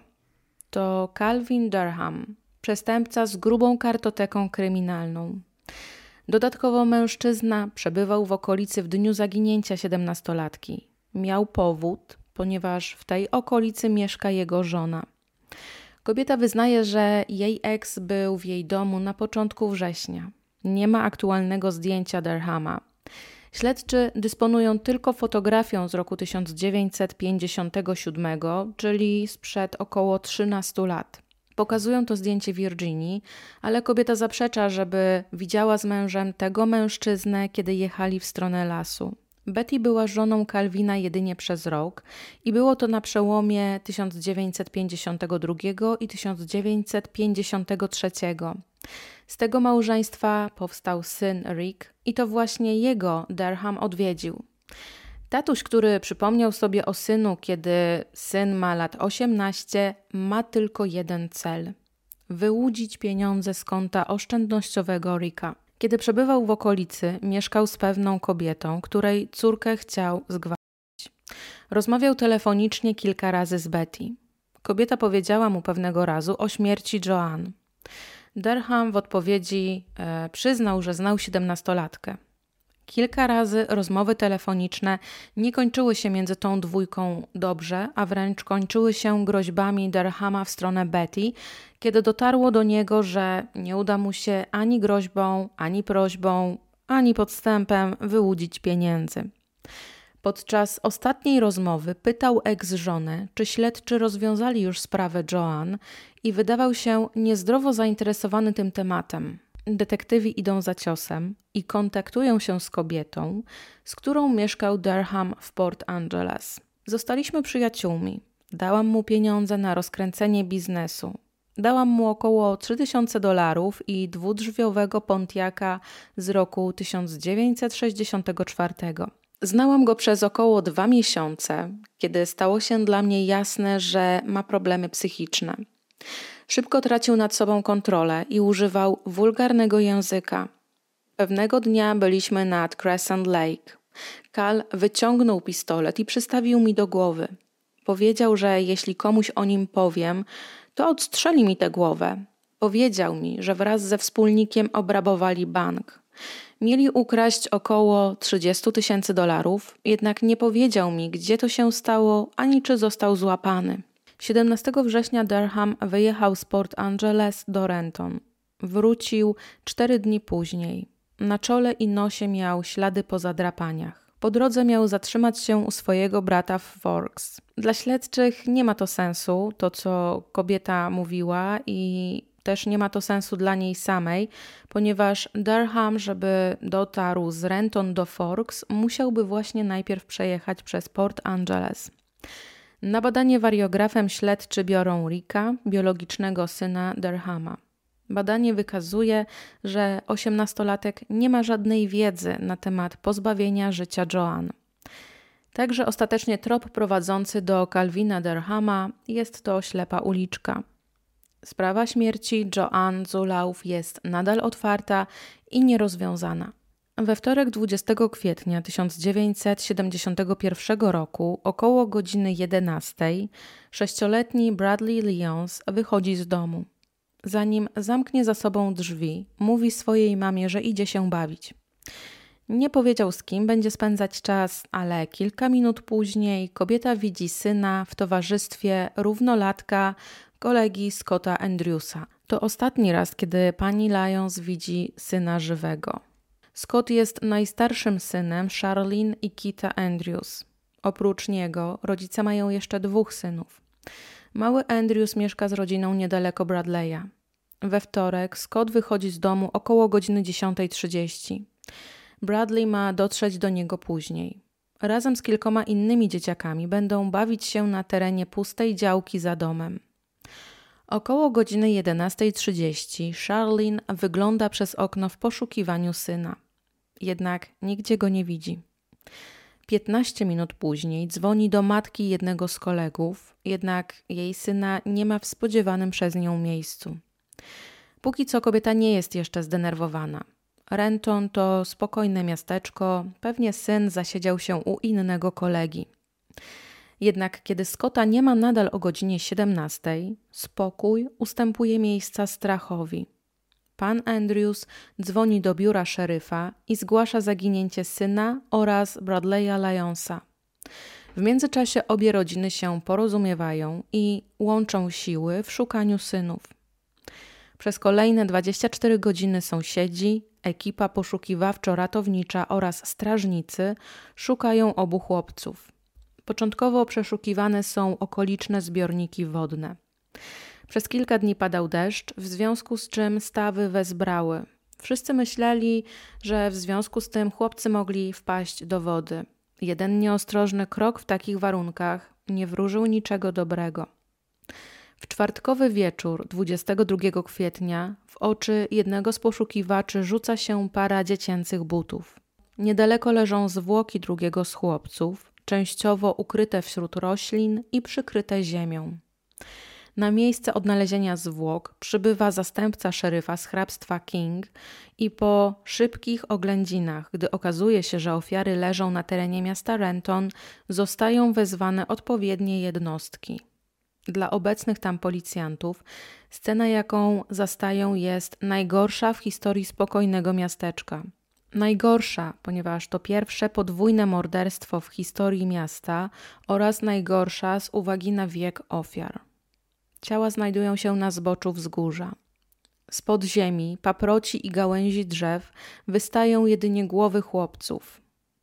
To Calvin Durham, przestępca z grubą kartoteką kryminalną. Dodatkowo mężczyzna przebywał w okolicy w dniu zaginięcia siedemnastolatki. Miał powód, ponieważ w tej okolicy mieszka jego żona. Kobieta wyznaje, że jej eks był w jej domu na początku września. Nie ma aktualnego zdjęcia Durhama. Śledczy dysponują tylko fotografią z roku tysiąc dziewięćset pięćdziesiątego siódmego, czyli sprzed około trzynastu lat. Pokazują to zdjęcie Virginii, ale kobieta zaprzecza, żeby widziała z mężem tego mężczyznę, kiedy jechali w stronę lasu. Betty była żoną Calvina jedynie przez rok i było to na przełomie tysiąc dziewięćset pięćdziesiątego drugiego i tysiąc dziewięćset pięćdziesiątego trzeciego. Z tego małżeństwa powstał syn Rick i to właśnie jego Durham odwiedził. Tatuś, który przypomniał sobie o synu, kiedy syn ma lat osiemnaście, ma tylko jeden cel – wyłudzić pieniądze z konta oszczędnościowego Ricka. Kiedy przebywał w okolicy, mieszkał z pewną kobietą, której córkę chciał zgwałcić. Rozmawiał telefonicznie kilka razy z Betty. Kobieta powiedziała mu pewnego razu o śmierci Joanne. Durham w odpowiedzi e, przyznał, że znał siedemnastolatkę. Kilka razy rozmowy telefoniczne nie kończyły się między tą dwójką dobrze, a wręcz kończyły się groźbami Durhama w stronę Betty, kiedy dotarło do niego, że nie uda mu się ani groźbą, ani prośbą, ani podstępem wyłudzić pieniędzy. Podczas ostatniej rozmowy pytał eks-żonę, czy śledczy rozwiązali już sprawę Joanne i wydawał się niezdrowo zainteresowany tym tematem. Detektywi idą za ciosem i kontaktują się z kobietą, z którą mieszkał Durham w Port Angeles. Zostaliśmy przyjaciółmi. Dałam mu pieniądze na rozkręcenie biznesu. Dałam mu około trzy tysiące dolarów i dwudrzwiowego Pontiaca z roku tysiąc dziewięćset sześćdziesiątego czwartego. Znałam go przez około dwa miesiące, kiedy stało się dla mnie jasne, że ma problemy psychiczne. Szybko tracił nad sobą kontrolę i używał wulgarnego języka. Pewnego dnia byliśmy nad Crescent Lake. Cal wyciągnął pistolet i przystawił mi do głowy. Powiedział, że jeśli komuś o nim powiem, to odstrzeli mi tę głowę. Powiedział mi, że wraz ze wspólnikiem obrabowali bank. Mieli ukraść około trzydzieści tysięcy dolarów, jednak nie powiedział mi, gdzie to się stało, ani czy został złapany. siedemnastego września Durham wyjechał z Port Angeles do Renton. Wrócił cztery dni później. Na czole i nosie miał ślady po zadrapaniach. Po drodze miał zatrzymać się u swojego brata w Forks. Dla śledczych nie ma to sensu, to co kobieta mówiła, i też nie ma to sensu dla niej samej, ponieważ Durham, żeby dotarł z Renton do Forks, musiałby właśnie najpierw przejechać przez Port Angeles. Na badanie wariografem śledczy biorą Ricka, biologicznego syna Durhama. Badanie wykazuje, że osiemnastolatek nie ma żadnej wiedzy na temat pozbawienia życia Joanne. Także ostatecznie trop prowadzący do Calvina Durhama jest to ślepa uliczka. Sprawa śmierci Joanne Zulauf jest nadal otwarta i nierozwiązana. We wtorek dwudziestego kwietnia tysiąc dziewięćset siedemdziesiątego pierwszego roku około godziny jedenastej sześcioletni Bradley Lyons wychodzi z domu. Zanim zamknie za sobą drzwi, mówi swojej mamie, że idzie się bawić. Nie powiedział, z kim będzie spędzać czas, ale kilka minut później kobieta widzi syna w towarzystwie równolatka kolegi Scotta Andrewsa. To ostatni raz, kiedy pani Lyons widzi syna żywego. Scott jest najstarszym synem Charlene i Kita Andrews. Oprócz niego rodzice mają jeszcze dwóch synów. Mały Andrews mieszka z rodziną niedaleko Bradley'a. We wtorek Scott wychodzi z domu około godziny dziesiątej trzydzieści. Bradley ma dotrzeć do niego później. Razem z kilkoma innymi dzieciakami będą bawić się na terenie pustej działki za domem. Około godziny jedenastej trzydzieści Charlene wygląda przez okno w poszukiwaniu syna. Jednak nigdzie go nie widzi. piętnaście minut później dzwoni do matki jednego z kolegów, jednak jej syna nie ma w spodziewanym przez nią miejscu. Póki co kobieta nie jest jeszcze zdenerwowana. Renton to spokojne miasteczko, pewnie syn zasiedział się u innego kolegi. Jednak kiedy Scotta nie ma nadal o godzinie siedemnastej, spokój ustępuje miejsca strachowi. Pan Andrews dzwoni do biura szeryfa i zgłasza zaginięcie syna oraz Bradley'a Lyonsa. W międzyczasie obie rodziny się porozumiewają i łączą siły w szukaniu synów. Przez kolejne dwadzieścia cztery godziny sąsiedzi, ekipa poszukiwawczo-ratownicza oraz strażnicy szukają obu chłopców. Początkowo przeszukiwane są okoliczne zbiorniki wodne. Przez kilka dni padał deszcz, w związku z czym stawy wezbrały. Wszyscy myśleli, że w związku z tym chłopcy mogli wpaść do wody. Jeden nieostrożny krok w takich warunkach nie wróżył niczego dobrego. W czwartkowy wieczór dwudziestego drugiego kwietnia w oczy jednego z poszukiwaczy rzuca się para dziecięcych butów. Niedaleko leżą zwłoki drugiego z chłopców, częściowo ukryte wśród roślin i przykryte ziemią. Na miejsce odnalezienia zwłok przybywa zastępca szeryfa z hrabstwa King i po szybkich oględzinach, gdy okazuje się, że ofiary leżą na terenie miasta Renton, zostają wezwane odpowiednie jednostki. Dla obecnych tam policjantów scena, jaką zastają, jest najgorsza w historii spokojnego miasteczka. Najgorsza, ponieważ to pierwsze podwójne morderstwo w historii miasta oraz najgorsza z uwagi na wiek ofiar. Ciała znajdują się na zboczu wzgórza. Spod ziemi, paproci i gałęzi drzew wystają jedynie głowy chłopców.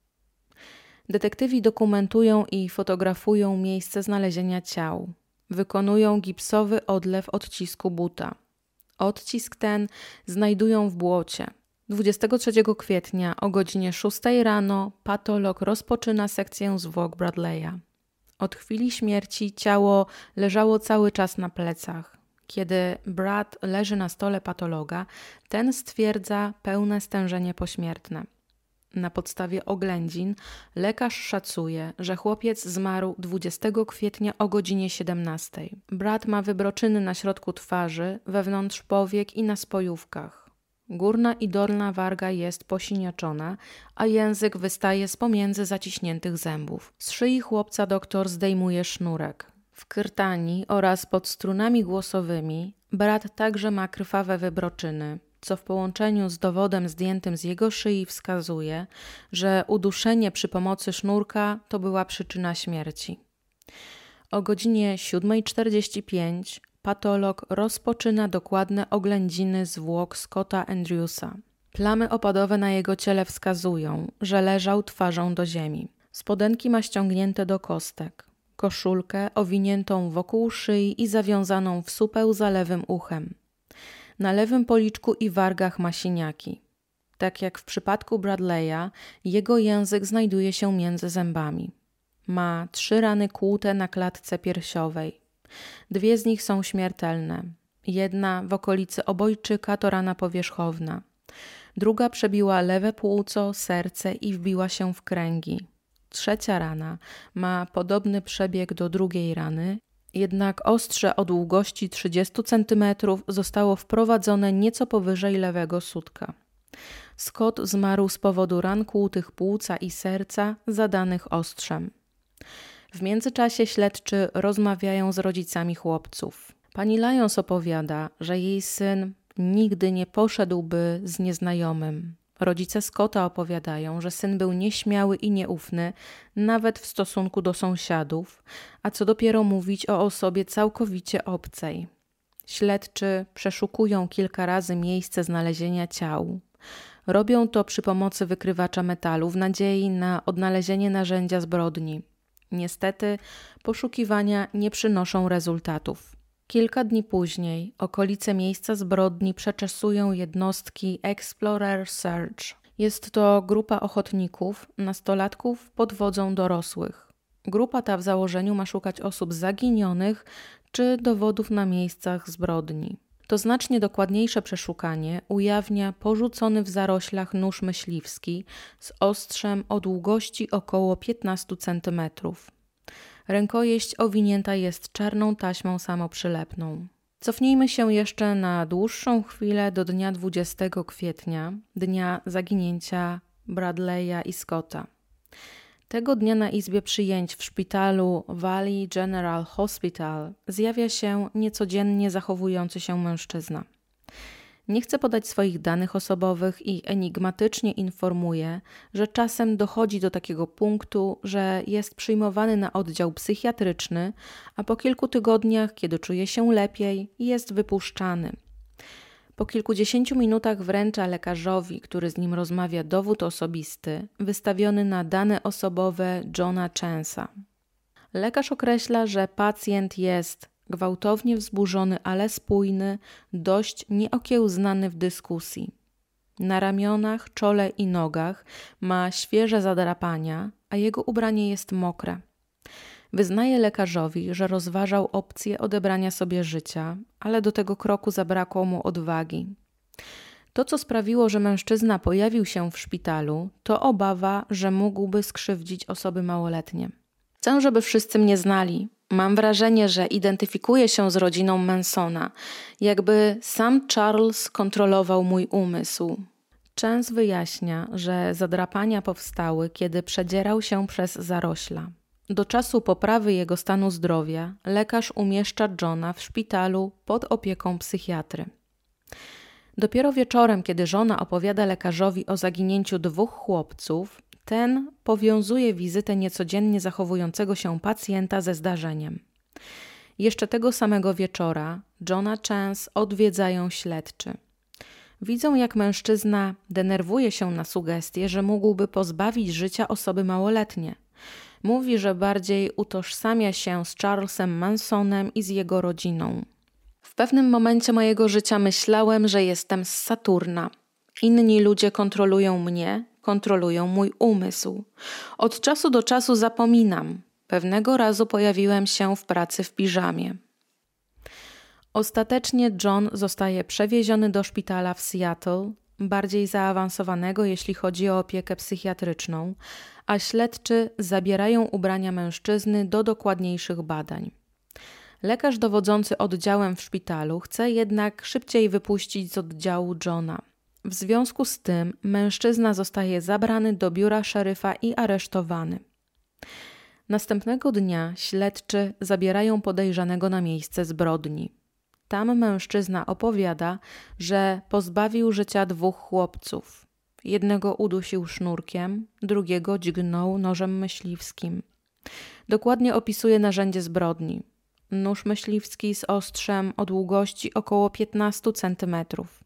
Detektywi dokumentują i fotografują miejsce znalezienia ciał. Wykonują gipsowy odlew odcisku buta. Odcisk ten znajdują w błocie. dwudziestego trzeciego kwietnia o godzinie szóstej rano patolog rozpoczyna sekcję zwłok Bradley'a. Od chwili śmierci ciało leżało cały czas na plecach. Kiedy Brad leży na stole patologa, ten stwierdza pełne stężenie pośmiertne. Na podstawie oględzin lekarz szacuje, że chłopiec zmarł dwudziestego kwietnia o godzinie siedemnastej. Brad ma wybroczyny na środku twarzy, wewnątrz powiek i na spojówkach. Górna i dolna warga jest posiniaczona, a język wystaje z pomiędzy zaciśniętych zębów. Z szyi chłopca doktor zdejmuje sznurek. W krtani oraz pod strunami głosowymi Brad także ma krwawe wybroczyny, co w połączeniu z dowodem zdjętym z jego szyi wskazuje, że uduszenie przy pomocy sznurka to była przyczyna śmierci. O godzinie siódma czterdzieści pięć patolog rozpoczyna dokładne oględziny zwłok Scotta Andrewsa. Plamy opadowe na jego ciele wskazują, że leżał twarzą do ziemi. Spodenki ma ściągnięte do kostek. Koszulkę owiniętą wokół szyi i zawiązaną w supeł za lewym uchem. Na lewym policzku i wargach ma siniaki. Tak jak w przypadku Bradley'a, jego język znajduje się między zębami. Ma trzy rany kłute na klatce piersiowej. Dwie z nich są śmiertelne. Jedna w okolicy obojczyka to rana powierzchowna. Druga przebiła lewe płuco, serce i wbiła się w kręgi. Trzecia rana ma podobny przebieg do drugiej rany, jednak ostrze o długości trzydzieści centymetrów zostało wprowadzone nieco powyżej lewego sutka. Scott zmarł z powodu ran kłutych płuca i serca zadanych ostrzem. W międzyczasie śledczy rozmawiają z rodzicami chłopców. Pani Lyons opowiada, że jej syn nigdy nie poszedłby z nieznajomym. Rodzice Scotta opowiadają, że syn był nieśmiały i nieufny, nawet w stosunku do sąsiadów, a co dopiero mówić o osobie całkowicie obcej. Śledczy przeszukują kilka razy miejsce znalezienia ciał. Robią to przy pomocy wykrywacza metalu w nadziei na odnalezienie narzędzia zbrodni. Niestety poszukiwania nie przynoszą rezultatów. Kilka dni później okolice miejsca zbrodni przeczesują jednostki Explorer Search. Jest to grupa ochotników, nastolatków pod wodzą dorosłych. Grupa ta w założeniu ma szukać osób zaginionych czy dowodów na miejscach zbrodni. To znacznie dokładniejsze przeszukanie ujawnia porzucony w zaroślach nóż myśliwski z ostrzem o długości około piętnaście centymetrów. Rękojeść owinięta jest czarną taśmą samoprzylepną. Cofnijmy się jeszcze na dłuższą chwilę do dnia dwudziestego kwietnia, dnia zaginięcia Bradley'a i Scotta. Tego dnia na izbie przyjęć w szpitalu Valley General Hospital zjawia się niecodziennie zachowujący się mężczyzna. Nie chce podać swoich danych osobowych i enigmatycznie informuje, że czasem dochodzi do takiego punktu, że jest przyjmowany na oddział psychiatryczny, a po kilku tygodniach, kiedy czuje się lepiej, jest wypuszczany. Po kilkudziesięciu minutach wręcza lekarzowi, który z nim rozmawia, dowód osobisty wystawiony na dane osobowe Johna Chance'a. Lekarz określa, że pacjent jest gwałtownie wzburzony, ale spójny, dość nieokiełznany w dyskusji. Na ramionach, czole i nogach ma świeże zadrapania, a jego ubranie jest mokre. Wyznaje lekarzowi, że rozważał opcję odebrania sobie życia, ale do tego kroku zabrakło mu odwagi. To, co sprawiło, że mężczyzna pojawił się w szpitalu, to obawa, że mógłby skrzywdzić osoby małoletnie. Chcę, żeby wszyscy mnie znali. Mam wrażenie, że identyfikuję się z rodziną Mansona, jakby sam Charles kontrolował mój umysł. Chance wyjaśnia, że zadrapania powstały, kiedy przedzierał się przez zarośla. Do czasu poprawy jego stanu zdrowia lekarz umieszcza Johna w szpitalu pod opieką psychiatry. Dopiero wieczorem, kiedy żona opowiada lekarzowi o zaginięciu dwóch chłopców, ten powiązuje wizytę niecodziennie zachowującego się pacjenta ze zdarzeniem. Jeszcze tego samego wieczora Johna Chance odwiedzają śledczy. Widzą, jak mężczyzna denerwuje się na sugestie, że mógłby pozbawić życia osoby małoletnie. Mówi, że bardziej utożsamia się z Charlesem Mansonem i z jego rodziną. W pewnym momencie mojego życia myślałem, że jestem z Saturna. Inni ludzie kontrolują mnie, kontrolują mój umysł. Od czasu do czasu zapominam. Pewnego razu pojawiłem się w pracy w piżamie. Ostatecznie John zostaje przewieziony do szpitala w Seattle, bardziej zaawansowanego, jeśli chodzi o opiekę psychiatryczną, a śledczy zabierają ubrania mężczyzny do dokładniejszych badań. Lekarz dowodzący oddziałem w szpitalu chce jednak szybciej wypuścić z oddziału Johna. W związku z tym mężczyzna zostaje zabrany do biura szeryfa i aresztowany. Następnego dnia śledczy zabierają podejrzanego na miejsce zbrodni. Tam mężczyzna opowiada, że pozbawił życia dwóch chłopców. Jednego udusił sznurkiem, drugiego dźgnął nożem myśliwskim. Dokładnie opisuje narzędzie zbrodni. Nóż myśliwski z ostrzem o długości około piętnaście centymetrów.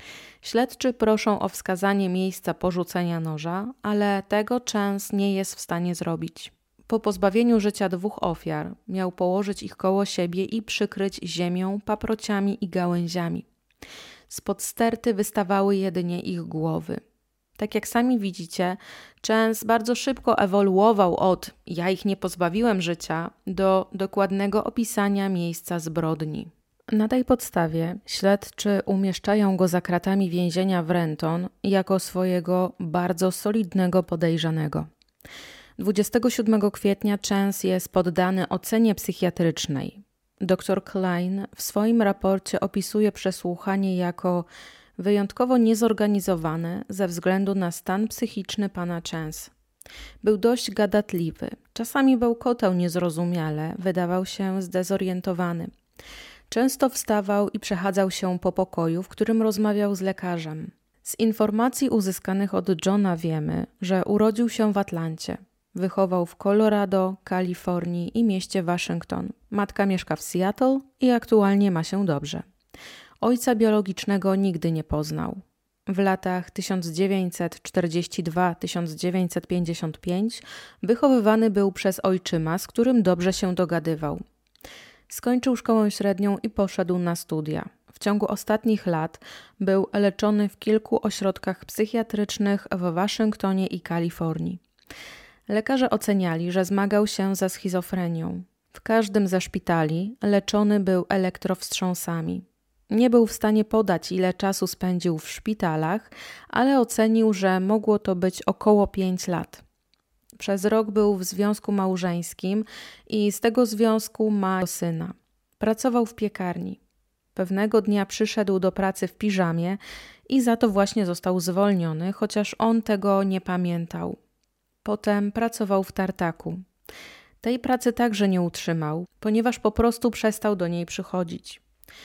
Śledczy proszą o wskazanie miejsca porzucenia noża, ale tego Chance nie jest w stanie zrobić. Po pozbawieniu życia dwóch ofiar miał położyć ich koło siebie i przykryć ziemią, paprociami i gałęziami. Spod sterty wystawały jedynie ich głowy. Tak jak sami widzicie, Chance bardzo szybko ewoluował od „ja ich nie pozbawiłem życia” do dokładnego opisania miejsca zbrodni. Na tej podstawie śledczy umieszczają go za kratami więzienia w Renton jako swojego bardzo solidnego podejrzanego. dwudziestego siódmego kwietnia Chance jest poddany ocenie psychiatrycznej. Doktor Klein w swoim raporcie opisuje przesłuchanie jako wyjątkowo niezorganizowane ze względu na stan psychiczny pana Chance. Był dość gadatliwy, czasami bełkotał niezrozumiale, wydawał się zdezorientowany. Często wstawał i przechadzał się po pokoju, w którym rozmawiał z lekarzem. Z informacji uzyskanych od Johna wiemy, że urodził się w Atlancie. Wychował w Colorado, Kalifornii i mieście Waszyngton. Matka mieszka w Seattle i aktualnie ma się dobrze. Ojca biologicznego nigdy nie poznał. W latach tysiąc dziewięćset czterdziesty drugi do tysiąc dziewięćset pięćdziesiątego piątego wychowywany był przez ojczyma, z którym dobrze się dogadywał. Skończył szkołę średnią i poszedł na studia. W ciągu ostatnich lat był leczony w kilku ośrodkach psychiatrycznych w Waszyngtonie i Kalifornii. Lekarze oceniali, że zmagał się ze schizofrenią. W każdym ze szpitali leczony był elektrowstrząsami. Nie był w stanie podać, ile czasu spędził w szpitalach, ale ocenił, że mogło to być około pięć lat. Przez rok był w związku małżeńskim i z tego związku ma syna. Pracował w piekarni. Pewnego dnia przyszedł do pracy w piżamie i za to właśnie został zwolniony, chociaż on tego nie pamiętał. Potem pracował w tartaku. Tej pracy także nie utrzymał, ponieważ po prostu przestał do niej przychodzić.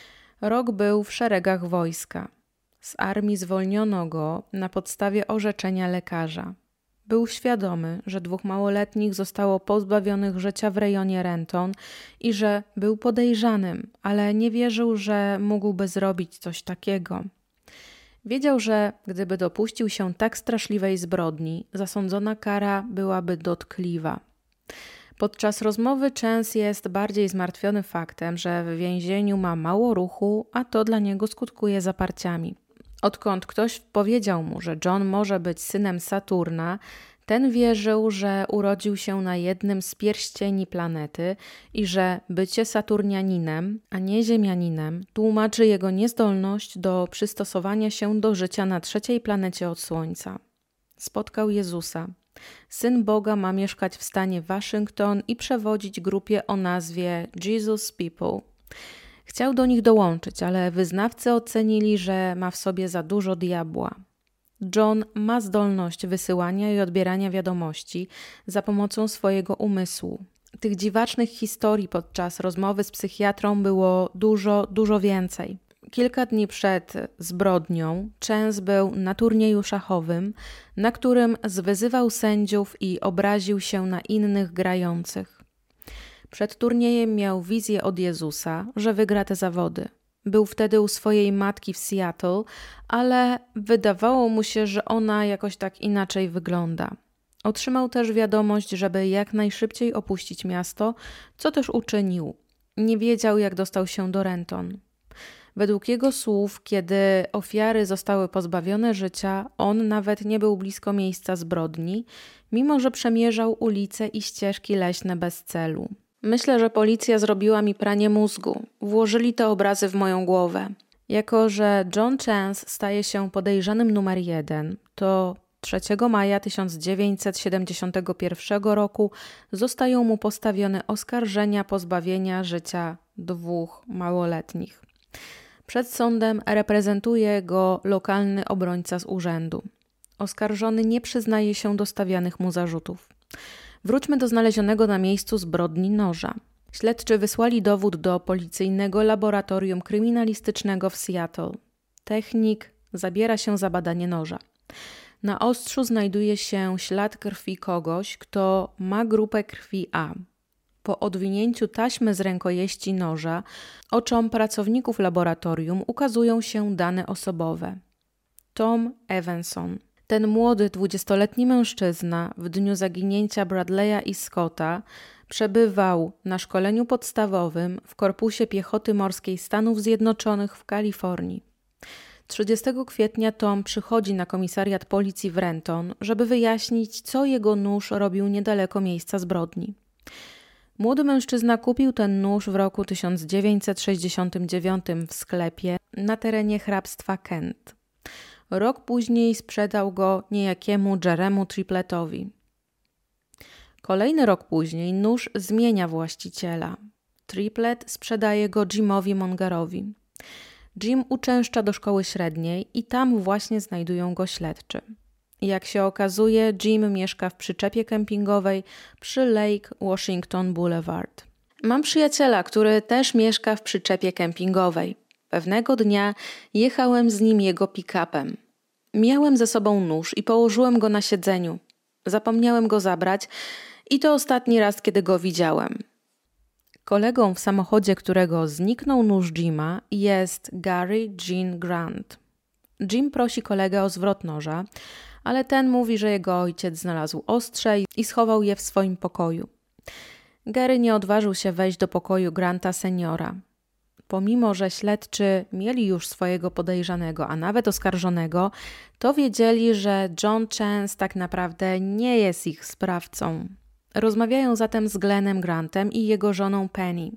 Rok był w szeregach wojska. Z armii zwolniono go na podstawie orzeczenia lekarza. Był świadomy, że dwóch małoletnich zostało pozbawionych życia w rejonie Renton i że był podejrzanym, ale nie wierzył, że mógłby zrobić coś takiego. Wiedział, że gdyby dopuścił się tak straszliwej zbrodni, zasądzona kara byłaby dotkliwa. Podczas rozmowy Chance jest bardziej zmartwiony faktem, że w więzieniu ma mało ruchu, a to dla niego skutkuje zaparciami. Odkąd ktoś powiedział mu, że John może być synem Saturna, ten wierzył, że urodził się na jednym z pierścieni planety i że bycie Saturnianinem, a nie Ziemianinem, tłumaczy jego niezdolność do przystosowania się do życia na trzeciej planecie od Słońca. Spotkał Jezusa. Syn Boga ma mieszkać w stanie Waszyngton i przewodzić grupie o nazwie Jesus People. Chciał do nich dołączyć, ale wyznawcy ocenili, że ma w sobie za dużo diabła. John ma zdolność wysyłania i odbierania wiadomości za pomocą swojego umysłu. Tych dziwacznych historii podczas rozmowy z psychiatrą było dużo, dużo więcej. Kilka dni przed zbrodnią Chance był na turnieju szachowym, na którym zwyzywał sędziów i obraził się na innych grających. Przed turniejem miał wizję od Jezusa, że wygra te zawody. Był wtedy u swojej matki w Seattle, ale wydawało mu się, że ona jakoś tak inaczej wygląda. Otrzymał też wiadomość, żeby jak najszybciej opuścić miasto, co też uczynił. Nie wiedział, jak dostał się do Renton. Według jego słów, kiedy ofiary zostały pozbawione życia, on nawet nie był blisko miejsca zbrodni, mimo że przemierzał ulice i ścieżki leśne bez celu. Myślę, że policja zrobiła mi pranie mózgu. Włożyli te obrazy w moją głowę. Jako że John Chance staje się podejrzanym numer jeden, to trzeciego maja tysiąc dziewięćset siedemdziesiątego pierwszego roku zostają mu postawione oskarżenia pozbawienia życia dwóch małoletnich. Przed sądem reprezentuje go lokalny obrońca z urzędu. Oskarżony nie przyznaje się do stawianych mu zarzutów. Wróćmy do znalezionego na miejscu zbrodni noża. Śledczy wysłali dowód do policyjnego laboratorium kryminalistycznego w Seattle. Technik zabiera się za badanie noża. Na ostrzu znajduje się ślad krwi kogoś, kto ma grupę krwi A. Po odwinięciu taśmy z rękojeści noża oczom pracowników laboratorium ukazują się dane osobowe. Tom Evanson. Ten młody, dwudziestoletni mężczyzna w dniu zaginięcia Bradley'a i Scotta przebywał na szkoleniu podstawowym w Korpusie Piechoty Morskiej Stanów Zjednoczonych w Kalifornii. trzydziestego kwietnia Tom przychodzi na komisariat policji w Renton, żeby wyjaśnić, co jego nóż robił niedaleko miejsca zbrodni. Młody mężczyzna kupił ten nóż w roku tysiąc dziewięćset sześćdziesiątym dziewiątym w sklepie na terenie hrabstwa Kent. Rok później sprzedał go niejakiemu Jeremu Tripletowi. Kolejny rok później nóż zmienia właściciela. Triplet sprzedaje go Jimowi Mongerowi. Jim uczęszcza do szkoły średniej i tam właśnie znajdują go śledczy. Jak się okazuje, Jim mieszka w przyczepie kempingowej przy Lake Washington Boulevard. Mam przyjaciela, który też mieszka w przyczepie kempingowej. Pewnego dnia jechałem z nim jego pick-upem. Miałem ze sobą nóż i położyłem go na siedzeniu. Zapomniałem go zabrać i to ostatni raz, kiedy go widziałem. Kolegą w samochodzie, którego zniknął nóż Jima, jest Gary Gene Grant. Jim prosi kolegę o zwrot noża, ale ten mówi, że jego ojciec znalazł ostrze i schował je w swoim pokoju. Gary nie odważył się wejść do pokoju Granta seniora. Pomimo że śledczy mieli już swojego podejrzanego, a nawet oskarżonego, to wiedzieli, że John Chance tak naprawdę nie jest ich sprawcą. Rozmawiają zatem z Glennem Grantem i jego żoną Penny.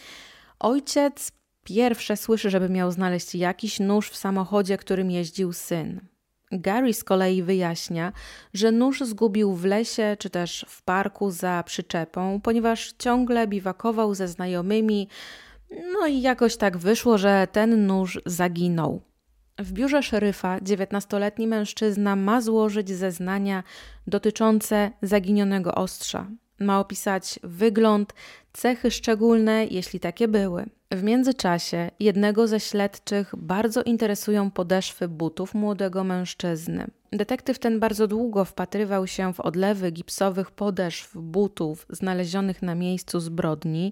Ojciec pierwsze słyszy, żeby miał znaleźć jakiś nóż w samochodzie, którym jeździł syn. Gary z kolei wyjaśnia, że nóż zgubił w lesie czy też w parku za przyczepą, ponieważ ciągle biwakował ze znajomymi, no i jakoś tak wyszło, że ten nóż zaginął. W biurze szeryfa dziewiętnastoletni mężczyzna ma złożyć zeznania dotyczące zaginionego ostrza. Ma opisać wygląd, cechy szczególne, jeśli takie były. W międzyczasie jednego ze śledczych bardzo interesują podeszwy butów młodego mężczyzny. Detektyw ten bardzo długo wpatrywał się w odlewy gipsowych podeszw butów znalezionych na miejscu zbrodni,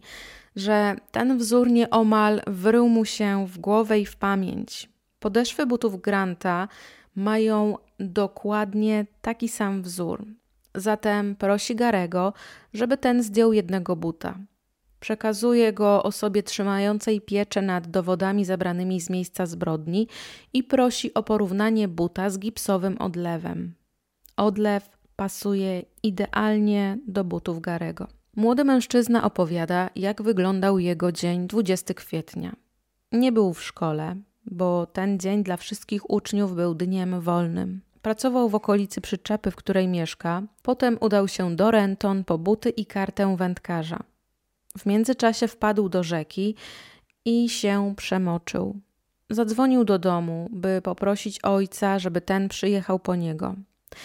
że ten wzór nieomal wrył mu się w głowę i w pamięć. Podeszwy butów Granta mają dokładnie taki sam wzór. Zatem prosi Garego, żeby ten zdjął jednego buta. Przekazuje go osobie trzymającej pieczę nad dowodami zebranymi z miejsca zbrodni i prosi o porównanie buta z gipsowym odlewem. Odlew pasuje idealnie do butów Garego. Młody mężczyzna opowiada, jak wyglądał jego dzień dwudziestego kwietnia. Nie był w szkole, bo ten dzień dla wszystkich uczniów był dniem wolnym. Pracował w okolicy przyczepy, w której mieszka. Potem udał się do Renton po buty i kartę wędkarza. W międzyczasie wpadł do rzeki i się przemoczył. Zadzwonił do domu, by poprosić ojca, żeby ten przyjechał po niego.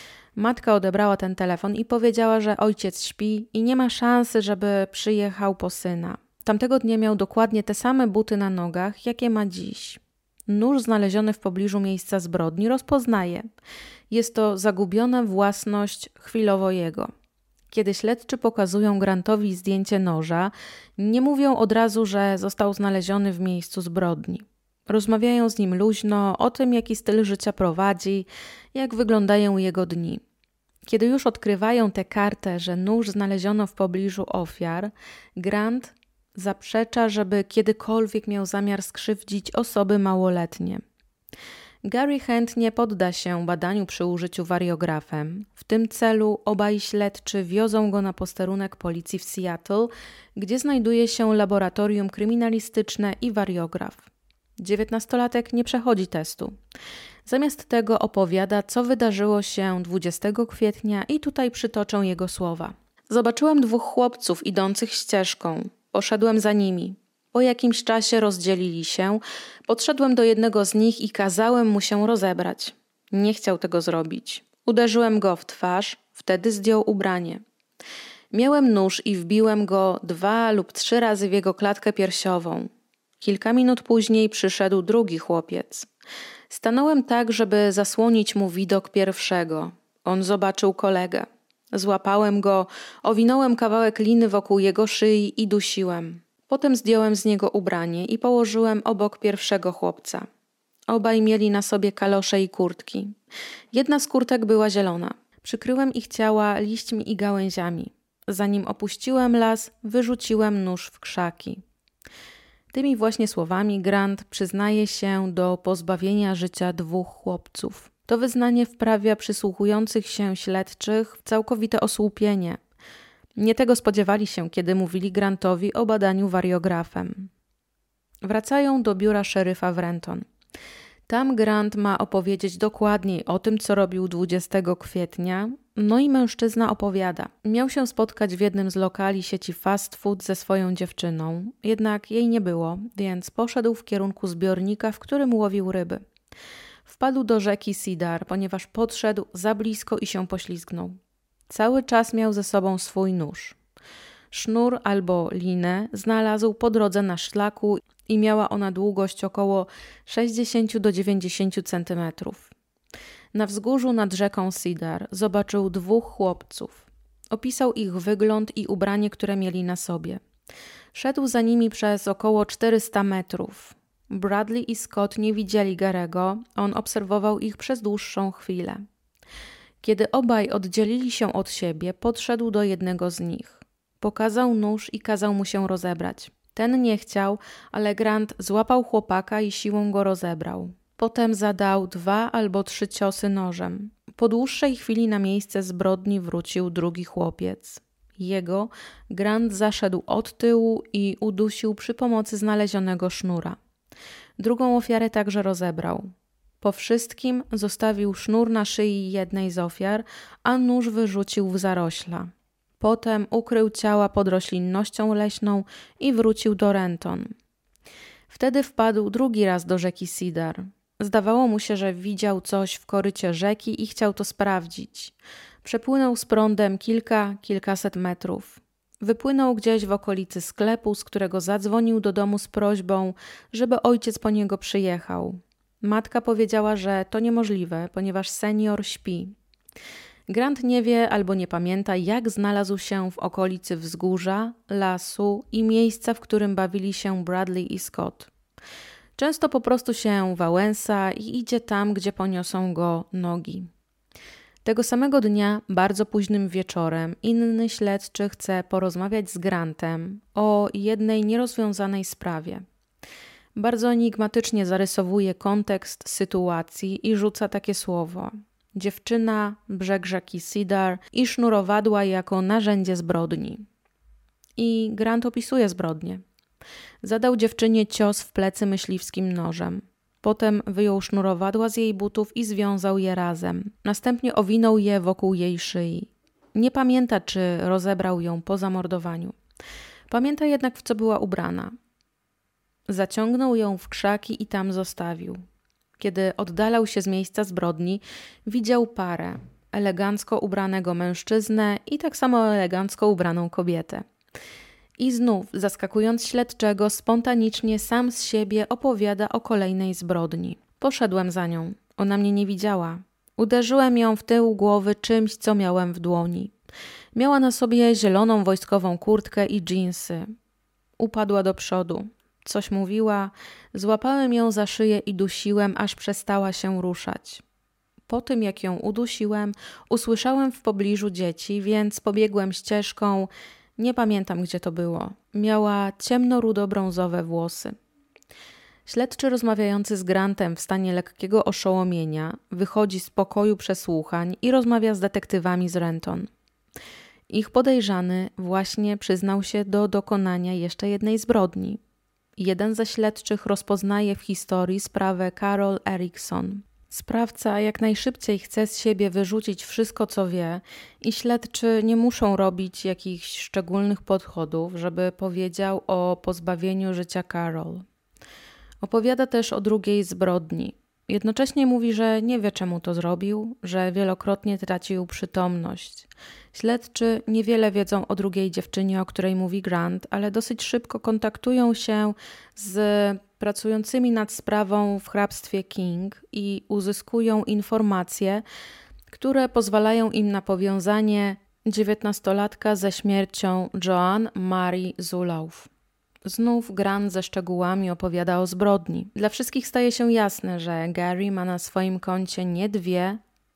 Matka odebrała ten telefon i powiedziała, że ojciec śpi i nie ma szansy, żeby przyjechał po syna. Tamtego dnia miał dokładnie te same buty na nogach, jakie ma dziś. Nóż znaleziony w pobliżu miejsca zbrodni rozpoznaje. Jest to zagubiona własność chwilowo jego. Kiedy śledczy pokazują Grantowi zdjęcie noża, nie mówią od razu, że został znaleziony w miejscu zbrodni. Rozmawiają z nim luźno o tym, jaki styl życia prowadzi, jak wyglądają jego dni. Kiedy już odkrywają tę kartę, że nóż znaleziono w pobliżu ofiar, Grant zaprzecza, żeby kiedykolwiek miał zamiar skrzywdzić osoby małoletnie. Gary chętnie podda się badaniu przy użyciu wariografem. W tym celu obaj śledczy wiozą go na posterunek policji w Seattle, gdzie znajduje się laboratorium kryminalistyczne i wariograf. Dziewiętnastolatek nie przechodzi testu. Zamiast tego opowiada, co wydarzyło się dwudziestego kwietnia i tutaj przytoczę jego słowa. Zobaczyłem dwóch chłopców idących ścieżką. Poszedłem za nimi. Po jakimś czasie rozdzielili się. Podszedłem do jednego z nich i kazałem mu się rozebrać. Nie chciał tego zrobić. Uderzyłem go w twarz, wtedy zdjął ubranie. Miałem nóż i wbiłem go dwa lub trzy razy w jego klatkę piersiową. Kilka minut później przyszedł drugi chłopiec. Stanąłem tak, żeby zasłonić mu widok pierwszego. On zobaczył kolegę. Złapałem go, owinąłem kawałek liny wokół jego szyi i dusiłem. Potem zdjąłem z niego ubranie i położyłem obok pierwszego chłopca. Obaj mieli na sobie kalosze i kurtki. Jedna z kurtek była zielona. Przykryłem ich ciała liśćmi i gałęziami. Zanim opuściłem las, wyrzuciłem nóż w krzaki. Tymi właśnie słowami Grant przyznaje się do pozbawienia życia dwóch chłopców. To wyznanie wprawia przysłuchujących się śledczych w całkowite osłupienie. Nie tego spodziewali się, kiedy mówili Grantowi o badaniu wariografem. Wracają do biura szeryfa w Renton. Tam Grant ma opowiedzieć dokładniej o tym, co robił dwudziestego kwietnia, no i mężczyzna opowiada. Miał się spotkać w jednym z lokali sieci fast food ze swoją dziewczyną, jednak jej nie było, więc poszedł w kierunku zbiornika, w którym łowił ryby. Wpadł do rzeki Cedar, ponieważ podszedł za blisko i się poślizgnął. Cały czas miał ze sobą swój nóż. Sznur albo linę znalazł po drodze na szlaku i miała ona długość około sześćdziesiąt do dziewięćdziesięciu centymetrów. Na wzgórzu nad rzeką Cedar zobaczył dwóch chłopców. Opisał ich wygląd i ubranie, które mieli na sobie. Szedł za nimi przez około czterysta metrów. Bradley i Scott nie widzieli Garego, on obserwował ich przez dłuższą chwilę. Kiedy obaj oddzielili się od siebie, podszedł do jednego z nich. Pokazał nóż i kazał mu się rozebrać. Ten nie chciał, ale Grant złapał chłopaka i siłą go rozebrał. Potem zadał dwa albo trzy ciosy nożem. Po dłuższej chwili na miejsce zbrodni wrócił drugi chłopiec. Jego Grant zaszedł od tyłu i udusił przy pomocy znalezionego sznura. Drugą ofiarę także rozebrał. Po wszystkim zostawił sznur na szyi jednej z ofiar, a nóż wyrzucił w zarośla. Potem ukrył ciała pod roślinnością leśną i wrócił do Renton. Wtedy wpadł drugi raz do rzeki Cedar. Zdawało mu się, że widział coś w korycie rzeki i chciał to sprawdzić. Przepłynął z prądem kilka, kilkaset metrów. Wypłynął gdzieś w okolicy sklepu, z którego zadzwonił do domu z prośbą, żeby ojciec po niego przyjechał. Matka powiedziała, że to niemożliwe, ponieważ senior śpi. Grant nie wie albo nie pamięta, jak znalazł się w okolicy wzgórza, lasu i miejsca, w którym bawili się Bradley i Scott. Często po prostu się wałęsa i idzie tam, gdzie poniosą go nogi. Tego samego dnia, bardzo późnym wieczorem, inny śledczy chce porozmawiać z Grantem o jednej nierozwiązanej sprawie. Bardzo enigmatycznie zarysowuje kontekst sytuacji i rzuca takie słowo: dziewczyna, brzeg rzeki Cedar i sznurowadła jako narzędzie zbrodni. I Grant opisuje zbrodnię. Zadał dziewczynie cios w plecy myśliwskim nożem. Potem wyjął sznurowadła z jej butów i związał je razem. Następnie owinął je wokół jej szyi. Nie pamięta, czy rozebrał ją po zamordowaniu. Pamięta jednak, w co była ubrana. Zaciągnął ją w krzaki i tam zostawił. Kiedy oddalał się z miejsca zbrodni, widział parę, elegancko ubranego mężczyznę i tak samo elegancko ubraną kobietę. I znów, zaskakując śledczego, spontanicznie sam z siebie opowiada o kolejnej zbrodni. Poszedłem za nią. Ona mnie nie widziała. Uderzyłem ją w tył głowy czymś, co miałem w dłoni. Miała na sobie zieloną wojskową kurtkę i dżinsy. Upadła do przodu. Coś mówiła. Złapałem ją za szyję i dusiłem, aż przestała się ruszać. Po tym, jak ją udusiłem, usłyszałem w pobliżu dzieci, więc pobiegłem ścieżką. Nie pamiętam, gdzie to było. Miała ciemno-rudo-brązowe włosy. Śledczy rozmawiający z Grantem w stanie lekkiego oszołomienia wychodzi z pokoju przesłuchań i rozmawia z detektywami z Renton. Ich podejrzany właśnie przyznał się do dokonania jeszcze jednej zbrodni. Jeden ze śledczych rozpoznaje w historii sprawę Carol Erickson. Sprawca jak najszybciej chce z siebie wyrzucić wszystko, co wie i śledczy nie muszą robić jakichś szczególnych podchodów, żeby powiedział o pozbawieniu życia Carol. Opowiada też o drugiej zbrodni. Jednocześnie mówi, że nie wie, czemu to zrobił, że wielokrotnie tracił przytomność. Śledczy niewiele wiedzą o drugiej dziewczynie, o której mówi Grant, ale dosyć szybko kontaktują się z pracującymi nad sprawą w hrabstwie King i uzyskują informacje, które pozwalają im na powiązanie dziewiętnastolatka ze śmiercią Joan Marie Zulauf. Znów Grant ze szczegółami opowiada o zbrodni. Dla wszystkich staje się jasne, że Gary ma na swoim koncie nie dwie,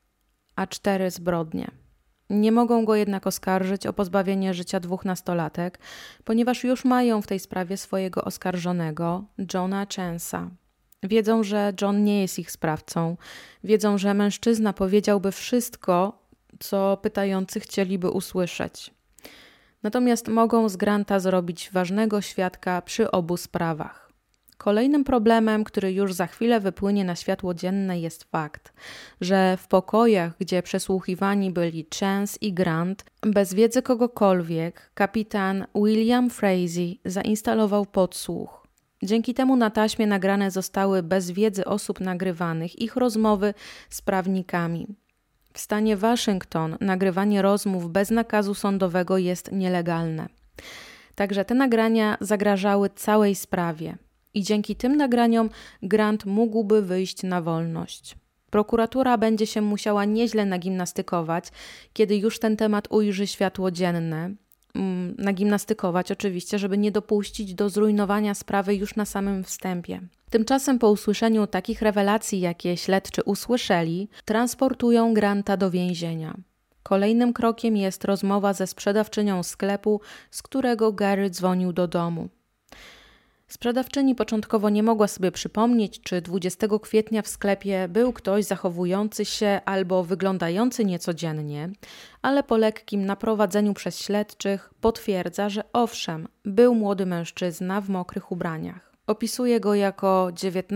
a cztery zbrodnie. Nie mogą go jednak oskarżyć o pozbawienie życia dwóch nastolatek, ponieważ już mają w tej sprawie swojego oskarżonego, Johna Chance'a. Wiedzą, że John nie jest ich sprawcą. Wiedzą, że mężczyzna powiedziałby wszystko, co pytający chcieliby usłyszeć. Natomiast mogą z Granta zrobić ważnego świadka przy obu sprawach. Kolejnym problemem, który już za chwilę wypłynie na światło dzienne, jest fakt, że w pokojach, gdzie przesłuchiwani byli Chance i Grant, bez wiedzy kogokolwiek, kapitan William Frazee zainstalował podsłuch. Dzięki temu na taśmie nagrane zostały bez wiedzy osób nagrywanych ich rozmowy z prawnikami. W stanie Waszyngton nagrywanie rozmów bez nakazu sądowego jest nielegalne. Także te nagrania zagrażały całej sprawie i dzięki tym nagraniom Grant mógłby wyjść na wolność. Prokuratura będzie się musiała nieźle nagimnastykować, kiedy już ten temat ujrzy światło dzienne. Nagimnastykować oczywiście, żeby nie dopuścić do zrujnowania sprawy już na samym wstępie. Tymczasem po usłyszeniu takich rewelacji, jakie śledczy usłyszeli, transportują Granta do więzienia. Kolejnym krokiem jest rozmowa ze sprzedawczynią sklepu, z którego Gary dzwonił do domu. Sprzedawczyni początkowo nie mogła sobie przypomnieć, czy dwudziestego kwietnia w sklepie był ktoś zachowujący się albo wyglądający niecodziennie, ale po lekkim naprowadzeniu przez śledczych potwierdza, że owszem, był młody mężczyzna w mokrych ubraniach. Opisuje go jako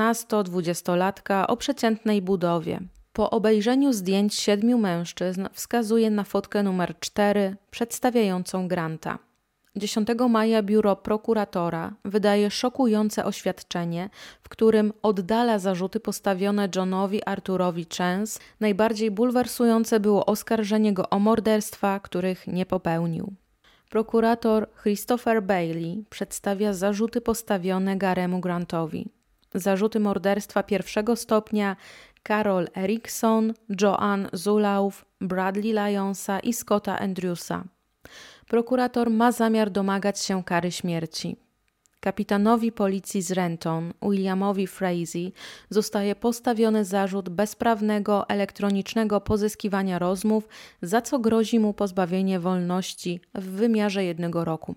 dziewiętnasto-dwudziestolatka o przeciętnej budowie. Po obejrzeniu zdjęć siedmiu mężczyzn wskazuje na fotkę numer cztery przedstawiającą Granta. dziesiątego maja biuro prokuratora wydaje szokujące oświadczenie, w którym oddala zarzuty postawione Johnowi Arturowi Chance. Najbardziej bulwersujące było oskarżenie go o morderstwa, których nie popełnił. Prokurator Christopher Bailey przedstawia zarzuty postawione Garemu Grantowi. Zarzuty morderstwa pierwszego stopnia Carol Erickson, Joan Zulauf, Bradley Lyonsa i Scotta Andrewsa. Prokurator ma zamiar domagać się kary śmierci. Kapitanowi policji z Renton, Williamowi Frazee, zostaje postawiony zarzut bezprawnego elektronicznego pozyskiwania rozmów, za co grozi mu pozbawienie wolności w wymiarze jednego roku.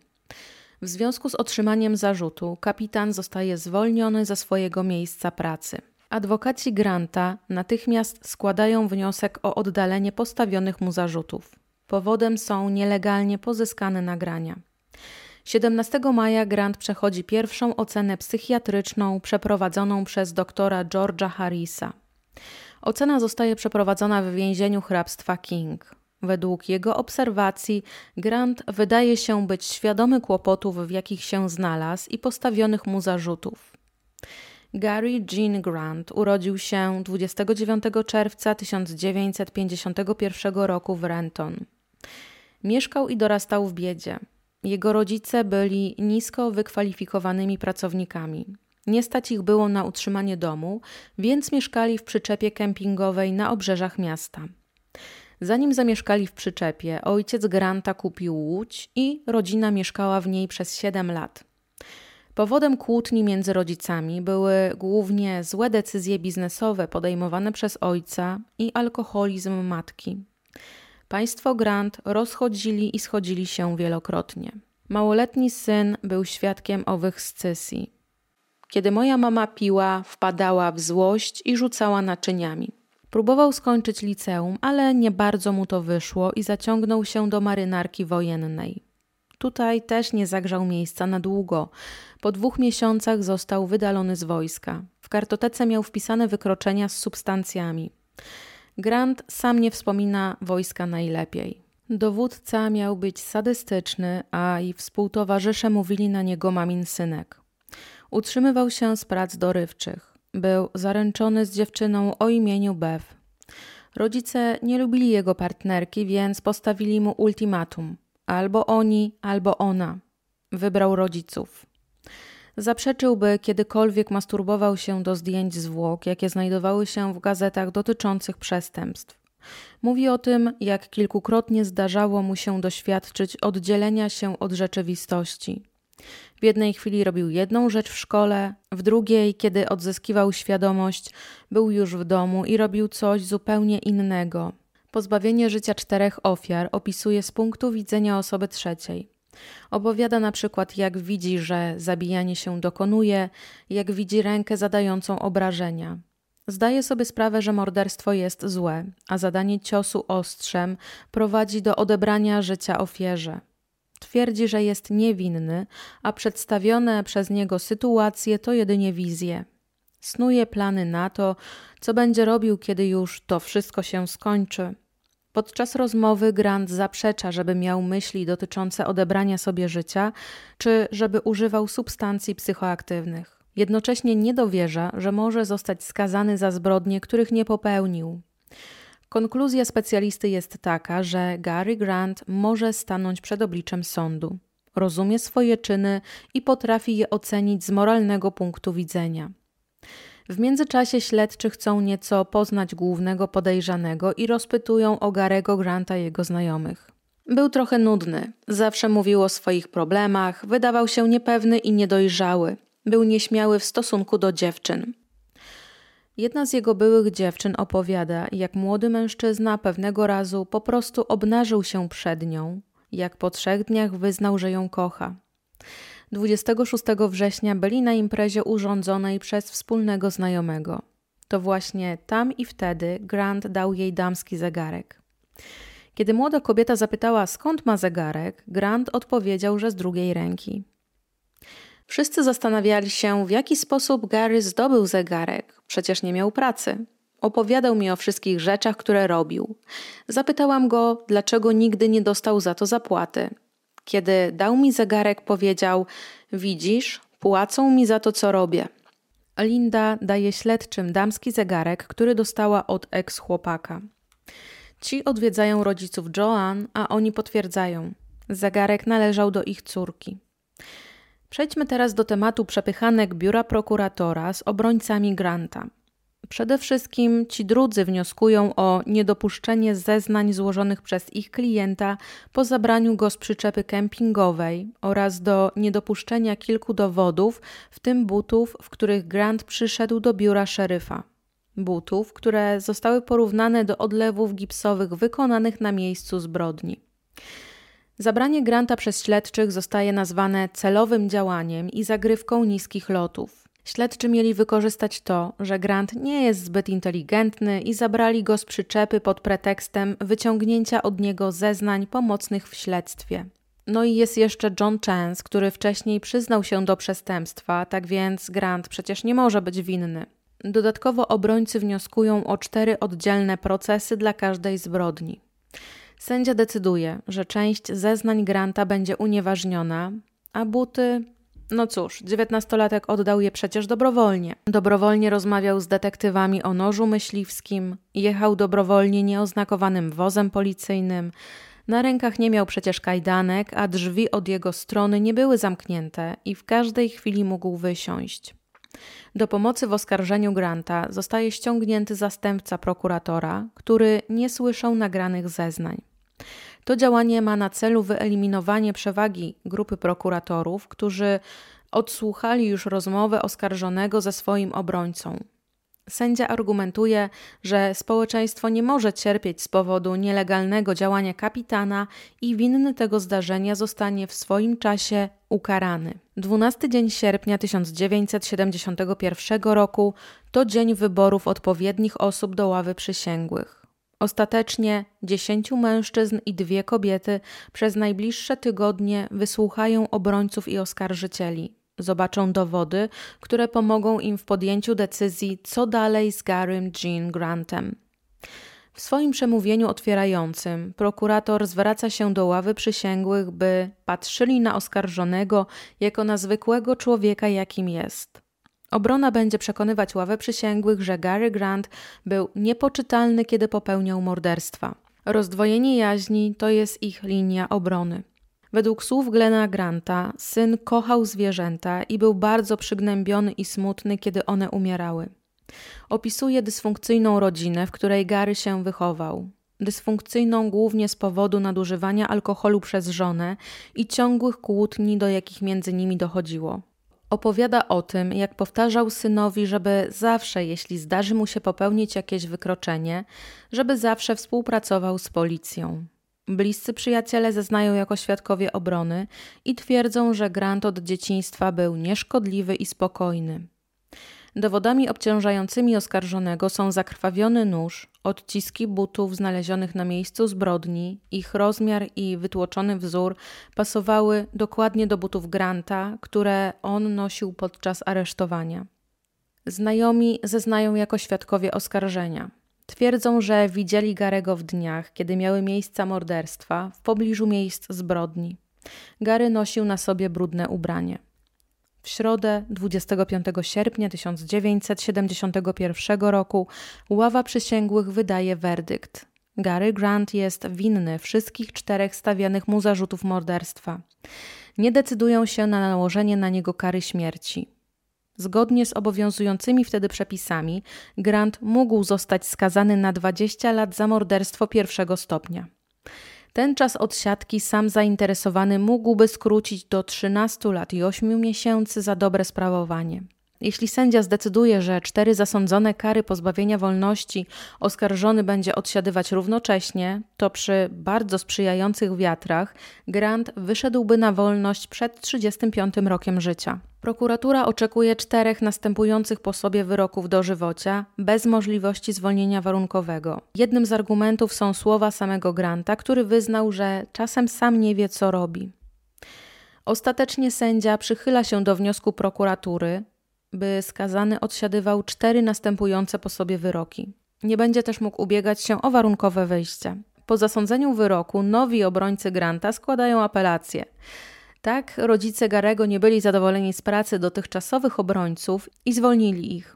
W związku z otrzymaniem zarzutu kapitan zostaje zwolniony ze swojego miejsca pracy. Adwokaci Granta natychmiast składają wniosek o oddalenie postawionych mu zarzutów. Powodem są nielegalnie pozyskane nagrania. siedemnastego maja Grant przechodzi pierwszą ocenę psychiatryczną przeprowadzoną przez doktora George'a Harrisa. Ocena zostaje przeprowadzona w więzieniu hrabstwa King. Według jego obserwacji Grant wydaje się być świadomy kłopotów, w jakich się znalazł i postawionych mu zarzutów. Gary Gene Grant urodził się dwudziestego dziewiątego czerwca tysiąc dziewięćset pięćdziesiątego pierwszego roku w Renton. Mieszkał i dorastał w biedzie. Jego rodzice byli nisko wykwalifikowanymi pracownikami. Nie stać ich było na utrzymanie domu, więc mieszkali w przyczepie kempingowej na obrzeżach miasta. Zanim zamieszkali w przyczepie, ojciec Granta kupił łódź i rodzina mieszkała w niej przez siedem lat. Powodem kłótni między rodzicami były głównie złe decyzje biznesowe podejmowane przez ojca i alkoholizm matki. Państwo Grant rozchodzili i schodzili się wielokrotnie. Małoletni syn był świadkiem owych scysji. Kiedy moja mama piła, wpadała w złość i rzucała naczyniami. Próbował skończyć liceum, ale nie bardzo mu to wyszło i zaciągnął się do marynarki wojennej. Tutaj też nie zagrzał miejsca na długo. Po dwóch miesiącach został wydalony z wojska. W kartotece miał wpisane wykroczenia z substancjami. Grant sam nie wspomina wojska najlepiej. Dowódca miał być sadystyczny, a i współtowarzysze mówili na niego mamin synek. Utrzymywał się z prac dorywczych. Był zaręczony z dziewczyną o imieniu Bev. Rodzice nie lubili jego partnerki, więc postawili mu ultimatum. Albo oni, albo ona. Wybrał rodziców. Zaprzeczył, by kiedykolwiek masturbował się do zdjęć zwłok, jakie znajdowały się w gazetach dotyczących przestępstw. Mówi o tym, jak kilkukrotnie zdarzało mu się doświadczyć oddzielenia się od rzeczywistości. W jednej chwili robił jedną rzecz w szkole, w drugiej, kiedy odzyskiwał świadomość, był już w domu i robił coś zupełnie innego. Pozbawienie życia czterech ofiar opisuje z punktu widzenia osoby trzeciej. Opowiada na przykład, jak widzi, że zabijanie się dokonuje, jak widzi rękę zadającą obrażenia. Zdaje sobie sprawę, że morderstwo jest złe, a zadanie ciosu ostrzem prowadzi do odebrania życia ofierze. Twierdzi, że jest niewinny, a przedstawione przez niego sytuacje to jedynie wizje. Snuje plany na to, co będzie robił, kiedy już to wszystko się skończy. Podczas rozmowy Grant zaprzecza, żeby miał myśli dotyczące odebrania sobie życia, czy żeby używał substancji psychoaktywnych. Jednocześnie nie dowierza, że może zostać skazany za zbrodnie, których nie popełnił. Konkluzja specjalisty jest taka, że Gary Grant może stanąć przed obliczem sądu. Rozumie swoje czyny i potrafi je ocenić z moralnego punktu widzenia. W międzyczasie śledczy chcą nieco poznać głównego podejrzanego i rozpytują o Garego Granta jego znajomych. Był trochę nudny, zawsze mówił o swoich problemach, wydawał się niepewny i niedojrzały. Był nieśmiały w stosunku do dziewczyn. Jedna z jego byłych dziewczyn opowiada, jak młody mężczyzna pewnego razu po prostu obnażył się przed nią, jak po trzech dniach wyznał, że ją kocha. dwudziestego szóstego września byli na imprezie urządzonej przez wspólnego znajomego. To właśnie tam i wtedy Grant dał jej damski zegarek. Kiedy młoda kobieta zapytała, skąd ma zegarek, Grant odpowiedział, że z drugiej ręki. Wszyscy zastanawiali się, w jaki sposób Gary zdobył zegarek. Przecież nie miał pracy. Opowiadał mi o wszystkich rzeczach, które robił. Zapytałam go, dlaczego nigdy nie dostał za to zapłaty. Kiedy dał mi zegarek, powiedział, widzisz, płacą mi za to, co robię. Linda daje śledczym damski zegarek, który dostała od ex-chłopaka. Ci odwiedzają rodziców Joanne, a oni potwierdzają. Zegarek należał do ich córki. Przejdźmy teraz do tematu przepychanek biura prokuratora z obrońcami Granta. Przede wszystkim ci drudzy wnioskują o niedopuszczenie zeznań złożonych przez ich klienta po zabraniu go z przyczepy kempingowej oraz do niedopuszczenia kilku dowodów, w tym butów, w których Grant przyszedł do biura szeryfa. Butów, które zostały porównane do odlewów gipsowych wykonanych na miejscu zbrodni. Zabranie Granta przez śledczych zostaje nazwane celowym działaniem i zagrywką niskich lotów. Śledczy mieli wykorzystać to, że Grant nie jest zbyt inteligentny i zabrali go z przyczepy pod pretekstem wyciągnięcia od niego zeznań pomocnych w śledztwie. No i jest jeszcze John Chance, który wcześniej przyznał się do przestępstwa, tak więc Grant przecież nie może być winny. Dodatkowo obrońcy wnioskują o cztery oddzielne procesy dla każdej zbrodni. Sędzia decyduje, że część zeznań Granta będzie unieważniona, a buty... No cóż, dziewiętnastolatek oddał je przecież dobrowolnie. Dobrowolnie rozmawiał z detektywami o nożu myśliwskim, jechał dobrowolnie nieoznakowanym wozem policyjnym, na rękach nie miał przecież kajdanek, a drzwi od jego strony nie były zamknięte i w każdej chwili mógł wysiąść. Do pomocy w oskarżeniu Granta zostaje ściągnięty zastępca prokuratora, który nie słyszał nagranych zeznań. To działanie ma na celu wyeliminowanie przewagi grupy prokuratorów, którzy odsłuchali już rozmowę oskarżonego ze swoim obrońcą. Sędzia argumentuje, że społeczeństwo nie może cierpieć z powodu nielegalnego działania kapitana i winny tego zdarzenia zostanie w swoim czasie ukarany. dwunasty dzień sierpnia tysiąc dziewięćset siedemdziesiątego pierwszego roku to dzień wyborów odpowiednich osób do ławy przysięgłych. Ostatecznie dziesięciu mężczyzn i dwie kobiety przez najbliższe tygodnie wysłuchają obrońców i oskarżycieli. Zobaczą dowody, które pomogą im w podjęciu decyzji, co dalej z Garym Jean Grantem. W swoim przemówieniu otwierającym prokurator zwraca się do ławy przysięgłych, by patrzyli na oskarżonego jako na zwykłego człowieka, jakim jest. Obrona będzie przekonywać ławę przysięgłych, że Gary Grant był niepoczytalny, kiedy popełniał morderstwa. Rozdwojenie jaźni to jest ich linia obrony. Według słów Glena Granta syn kochał zwierzęta i był bardzo przygnębiony i smutny, kiedy one umierały. Opisuje dysfunkcyjną rodzinę, w której Gary się wychował. Dysfunkcyjną głównie z powodu nadużywania alkoholu przez żonę i ciągłych kłótni, do jakich między nimi dochodziło. Opowiada o tym, jak powtarzał synowi, żeby zawsze, jeśli zdarzy mu się popełnić jakieś wykroczenie, żeby zawsze współpracował z policją. Bliscy przyjaciele zeznają jako świadkowie obrony i twierdzą, że Grant od dzieciństwa był nieszkodliwy i spokojny. Dowodami obciążającymi oskarżonego są zakrwawiony nóż, odciski butów znalezionych na miejscu zbrodni, ich rozmiar i wytłoczony wzór pasowały dokładnie do butów Granta, które on nosił podczas aresztowania. Znajomi zeznają jako świadkowie oskarżenia. Twierdzą, że widzieli Garego w dniach, kiedy miały miejsca morderstwa, w pobliżu miejsc zbrodni. Gary nosił na sobie brudne ubranie. W środę dwudziestego piątego sierpnia tysiąc dziewięćset siedemdziesiątego pierwszego roku ława przysięgłych wydaje werdykt. Gary Grant jest winny wszystkich czterech stawianych mu zarzutów morderstwa. Nie decydują się na nałożenie na niego kary śmierci. Zgodnie z obowiązującymi wtedy przepisami, Grant mógł zostać skazany na dwadzieścia lat za morderstwo pierwszego stopnia. Ten czas odsiadki sam zainteresowany mógłby skrócić do trzynastu lat i ośmiu miesięcy za dobre sprawowanie. Jeśli sędzia zdecyduje, że cztery zasądzone kary pozbawienia wolności oskarżony będzie odsiadywać równocześnie, to przy bardzo sprzyjających wiatrach Grant wyszedłby na wolność przed trzydziestym piątym rokiem życia. Prokuratura oczekuje czterech następujących po sobie wyroków dożywocia, bez możliwości zwolnienia warunkowego. Jednym z argumentów są słowa samego Granta, który wyznał, że czasem sam nie wie, co robi. Ostatecznie sędzia przychyla się do wniosku prokuratury, by skazany odsiadywał cztery następujące po sobie wyroki. Nie będzie też mógł ubiegać się o warunkowe wyjście. Po zasądzeniu wyroku nowi obrońcy Granta składają apelację. Tak, rodzice Garego nie byli zadowoleni z pracy dotychczasowych obrońców i zwolnili ich.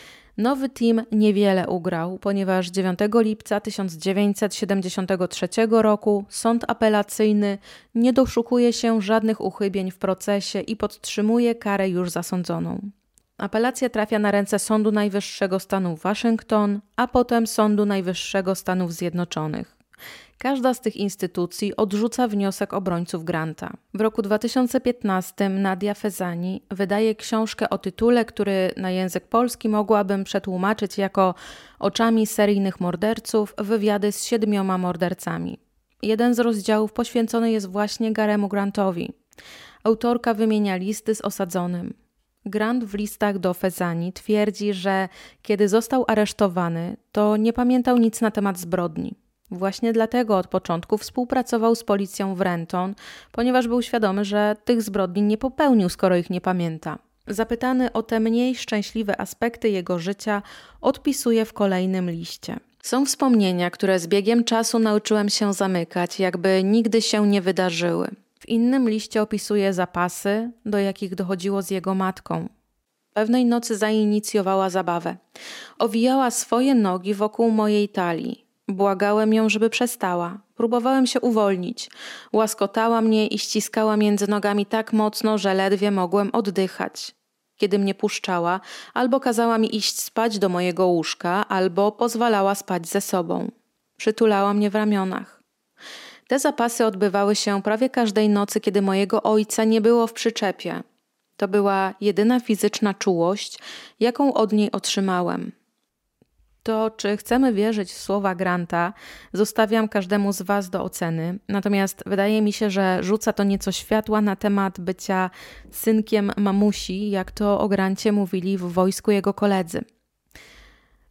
Nowy team niewiele ugrał, ponieważ dziewiątego lipca tysiąc dziewięćset siedemdziesiątego trzeciego roku sąd apelacyjny nie doszukuje się żadnych uchybień w procesie i podtrzymuje karę już zasądzoną. Apelacja trafia na ręce Sądu Najwyższego stanu Waszyngton, a potem Sądu Najwyższego Stanów Zjednoczonych. Każda z tych instytucji odrzuca wniosek obrońców Granta. W roku dwa tysiące piętnastym Nadia Fezani wydaje książkę o tytule, który na język polski mogłabym przetłumaczyć jako Oczami seryjnych morderców, wywiady z siedmioma mordercami. Jeden z rozdziałów poświęcony jest właśnie Garemu Grantowi. Autorka wymienia listy z osadzonym. Grant w listach do Fezani twierdzi, że kiedy został aresztowany, to nie pamiętał nic na temat zbrodni. Właśnie dlatego od początku współpracował z policją w Renton, ponieważ był świadomy, że tych zbrodni nie popełnił, skoro ich nie pamięta. Zapytany o te mniej szczęśliwe aspekty jego życia, odpisuje w kolejnym liście. Są wspomnienia, które z biegiem czasu nauczyłem się zamykać, jakby nigdy się nie wydarzyły. W innym liście opisuje zapasy, do jakich dochodziło z jego matką. Pewnej nocy zainicjowała zabawę. Owijała swoje nogi wokół mojej talii. Błagałem ją, żeby przestała. Próbowałem się uwolnić. Łaskotała mnie i ściskała między nogami tak mocno, że ledwie mogłem oddychać. Kiedy mnie puszczała, albo kazała mi iść spać do mojego łóżka, albo pozwalała spać ze sobą. Przytulała mnie w ramionach. Te zapasy odbywały się prawie każdej nocy, kiedy mojego ojca nie było w przyczepie. To była jedyna fizyczna czułość, jaką od niej otrzymałem. To, czy chcemy wierzyć w słowa Granta, zostawiam każdemu z Was do oceny. Natomiast wydaje mi się, że rzuca to nieco światła na temat bycia synkiem mamusi, jak to o Grancie mówili w wojsku jego koledzy.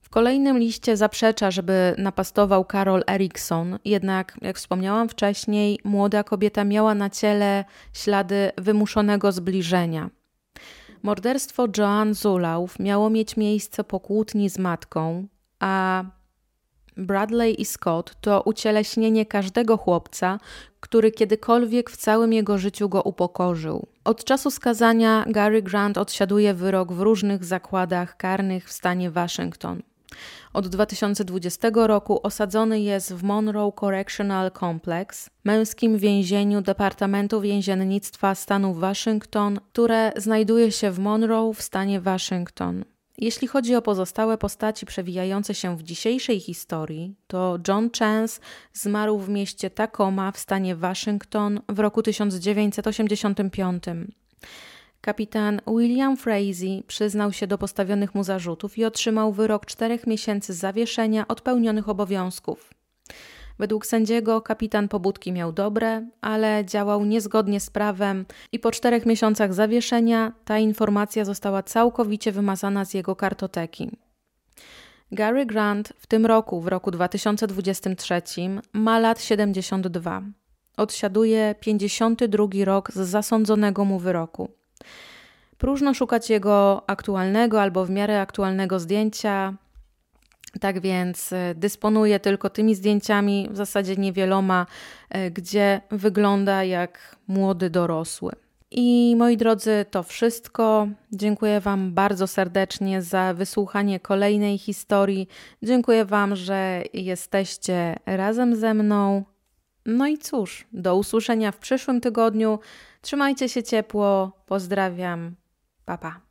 W kolejnym liście zaprzecza, żeby napastował Carol Erickson, jednak jak wspomniałam wcześniej, młoda kobieta miała na ciele ślady wymuszonego zbliżenia. Morderstwo Joanne Zulauf miało mieć miejsce po kłótni z matką, a Bradley i Scott to ucieleśnienie każdego chłopca, który kiedykolwiek w całym jego życiu go upokorzył. Od czasu skazania Gary Grant odsiaduje wyrok w różnych zakładach karnych w stanie Waszyngton. Od dwa tysiące dwudziestego roku osadzony jest w Monroe Correctional Complex, męskim więzieniu Departamentu Więziennictwa stanu Waszyngton, które znajduje się w Monroe w stanie Waszyngton. Jeśli chodzi o pozostałe postaci przewijające się w dzisiejszej historii, to John Chance zmarł w mieście Tacoma w stanie Waszyngton w roku tysiąc dziewięćset osiemdziesiątym piątym. Kapitan William Frazee przyznał się do postawionych mu zarzutów i otrzymał wyrok czterech miesięcy zawieszenia od pełnionych obowiązków. Według sędziego kapitan pobudki miał dobre, ale działał niezgodnie z prawem i po czterech miesiącach zawieszenia ta informacja została całkowicie wymazana z jego kartoteki. Gary Grant w tym roku, w roku dwa tysiące dwudziestym trzecim, ma lat siedemdziesiąt dwa. Odsiaduje pięćdziesiąty drugi rok z zasądzonego mu wyroku. Próżno szukać jego aktualnego albo w miarę aktualnego zdjęcia, tak więc dysponuję tylko tymi zdjęciami, w zasadzie niewieloma, gdzie wygląda jak młody dorosły. I moi drodzy, to wszystko. Dziękuję Wam bardzo serdecznie za wysłuchanie kolejnej historii. Dziękuję Wam, że jesteście razem ze mną. No i cóż, do usłyszenia w przyszłym tygodniu. Trzymajcie się ciepło. Pozdrawiam. Pa, pa.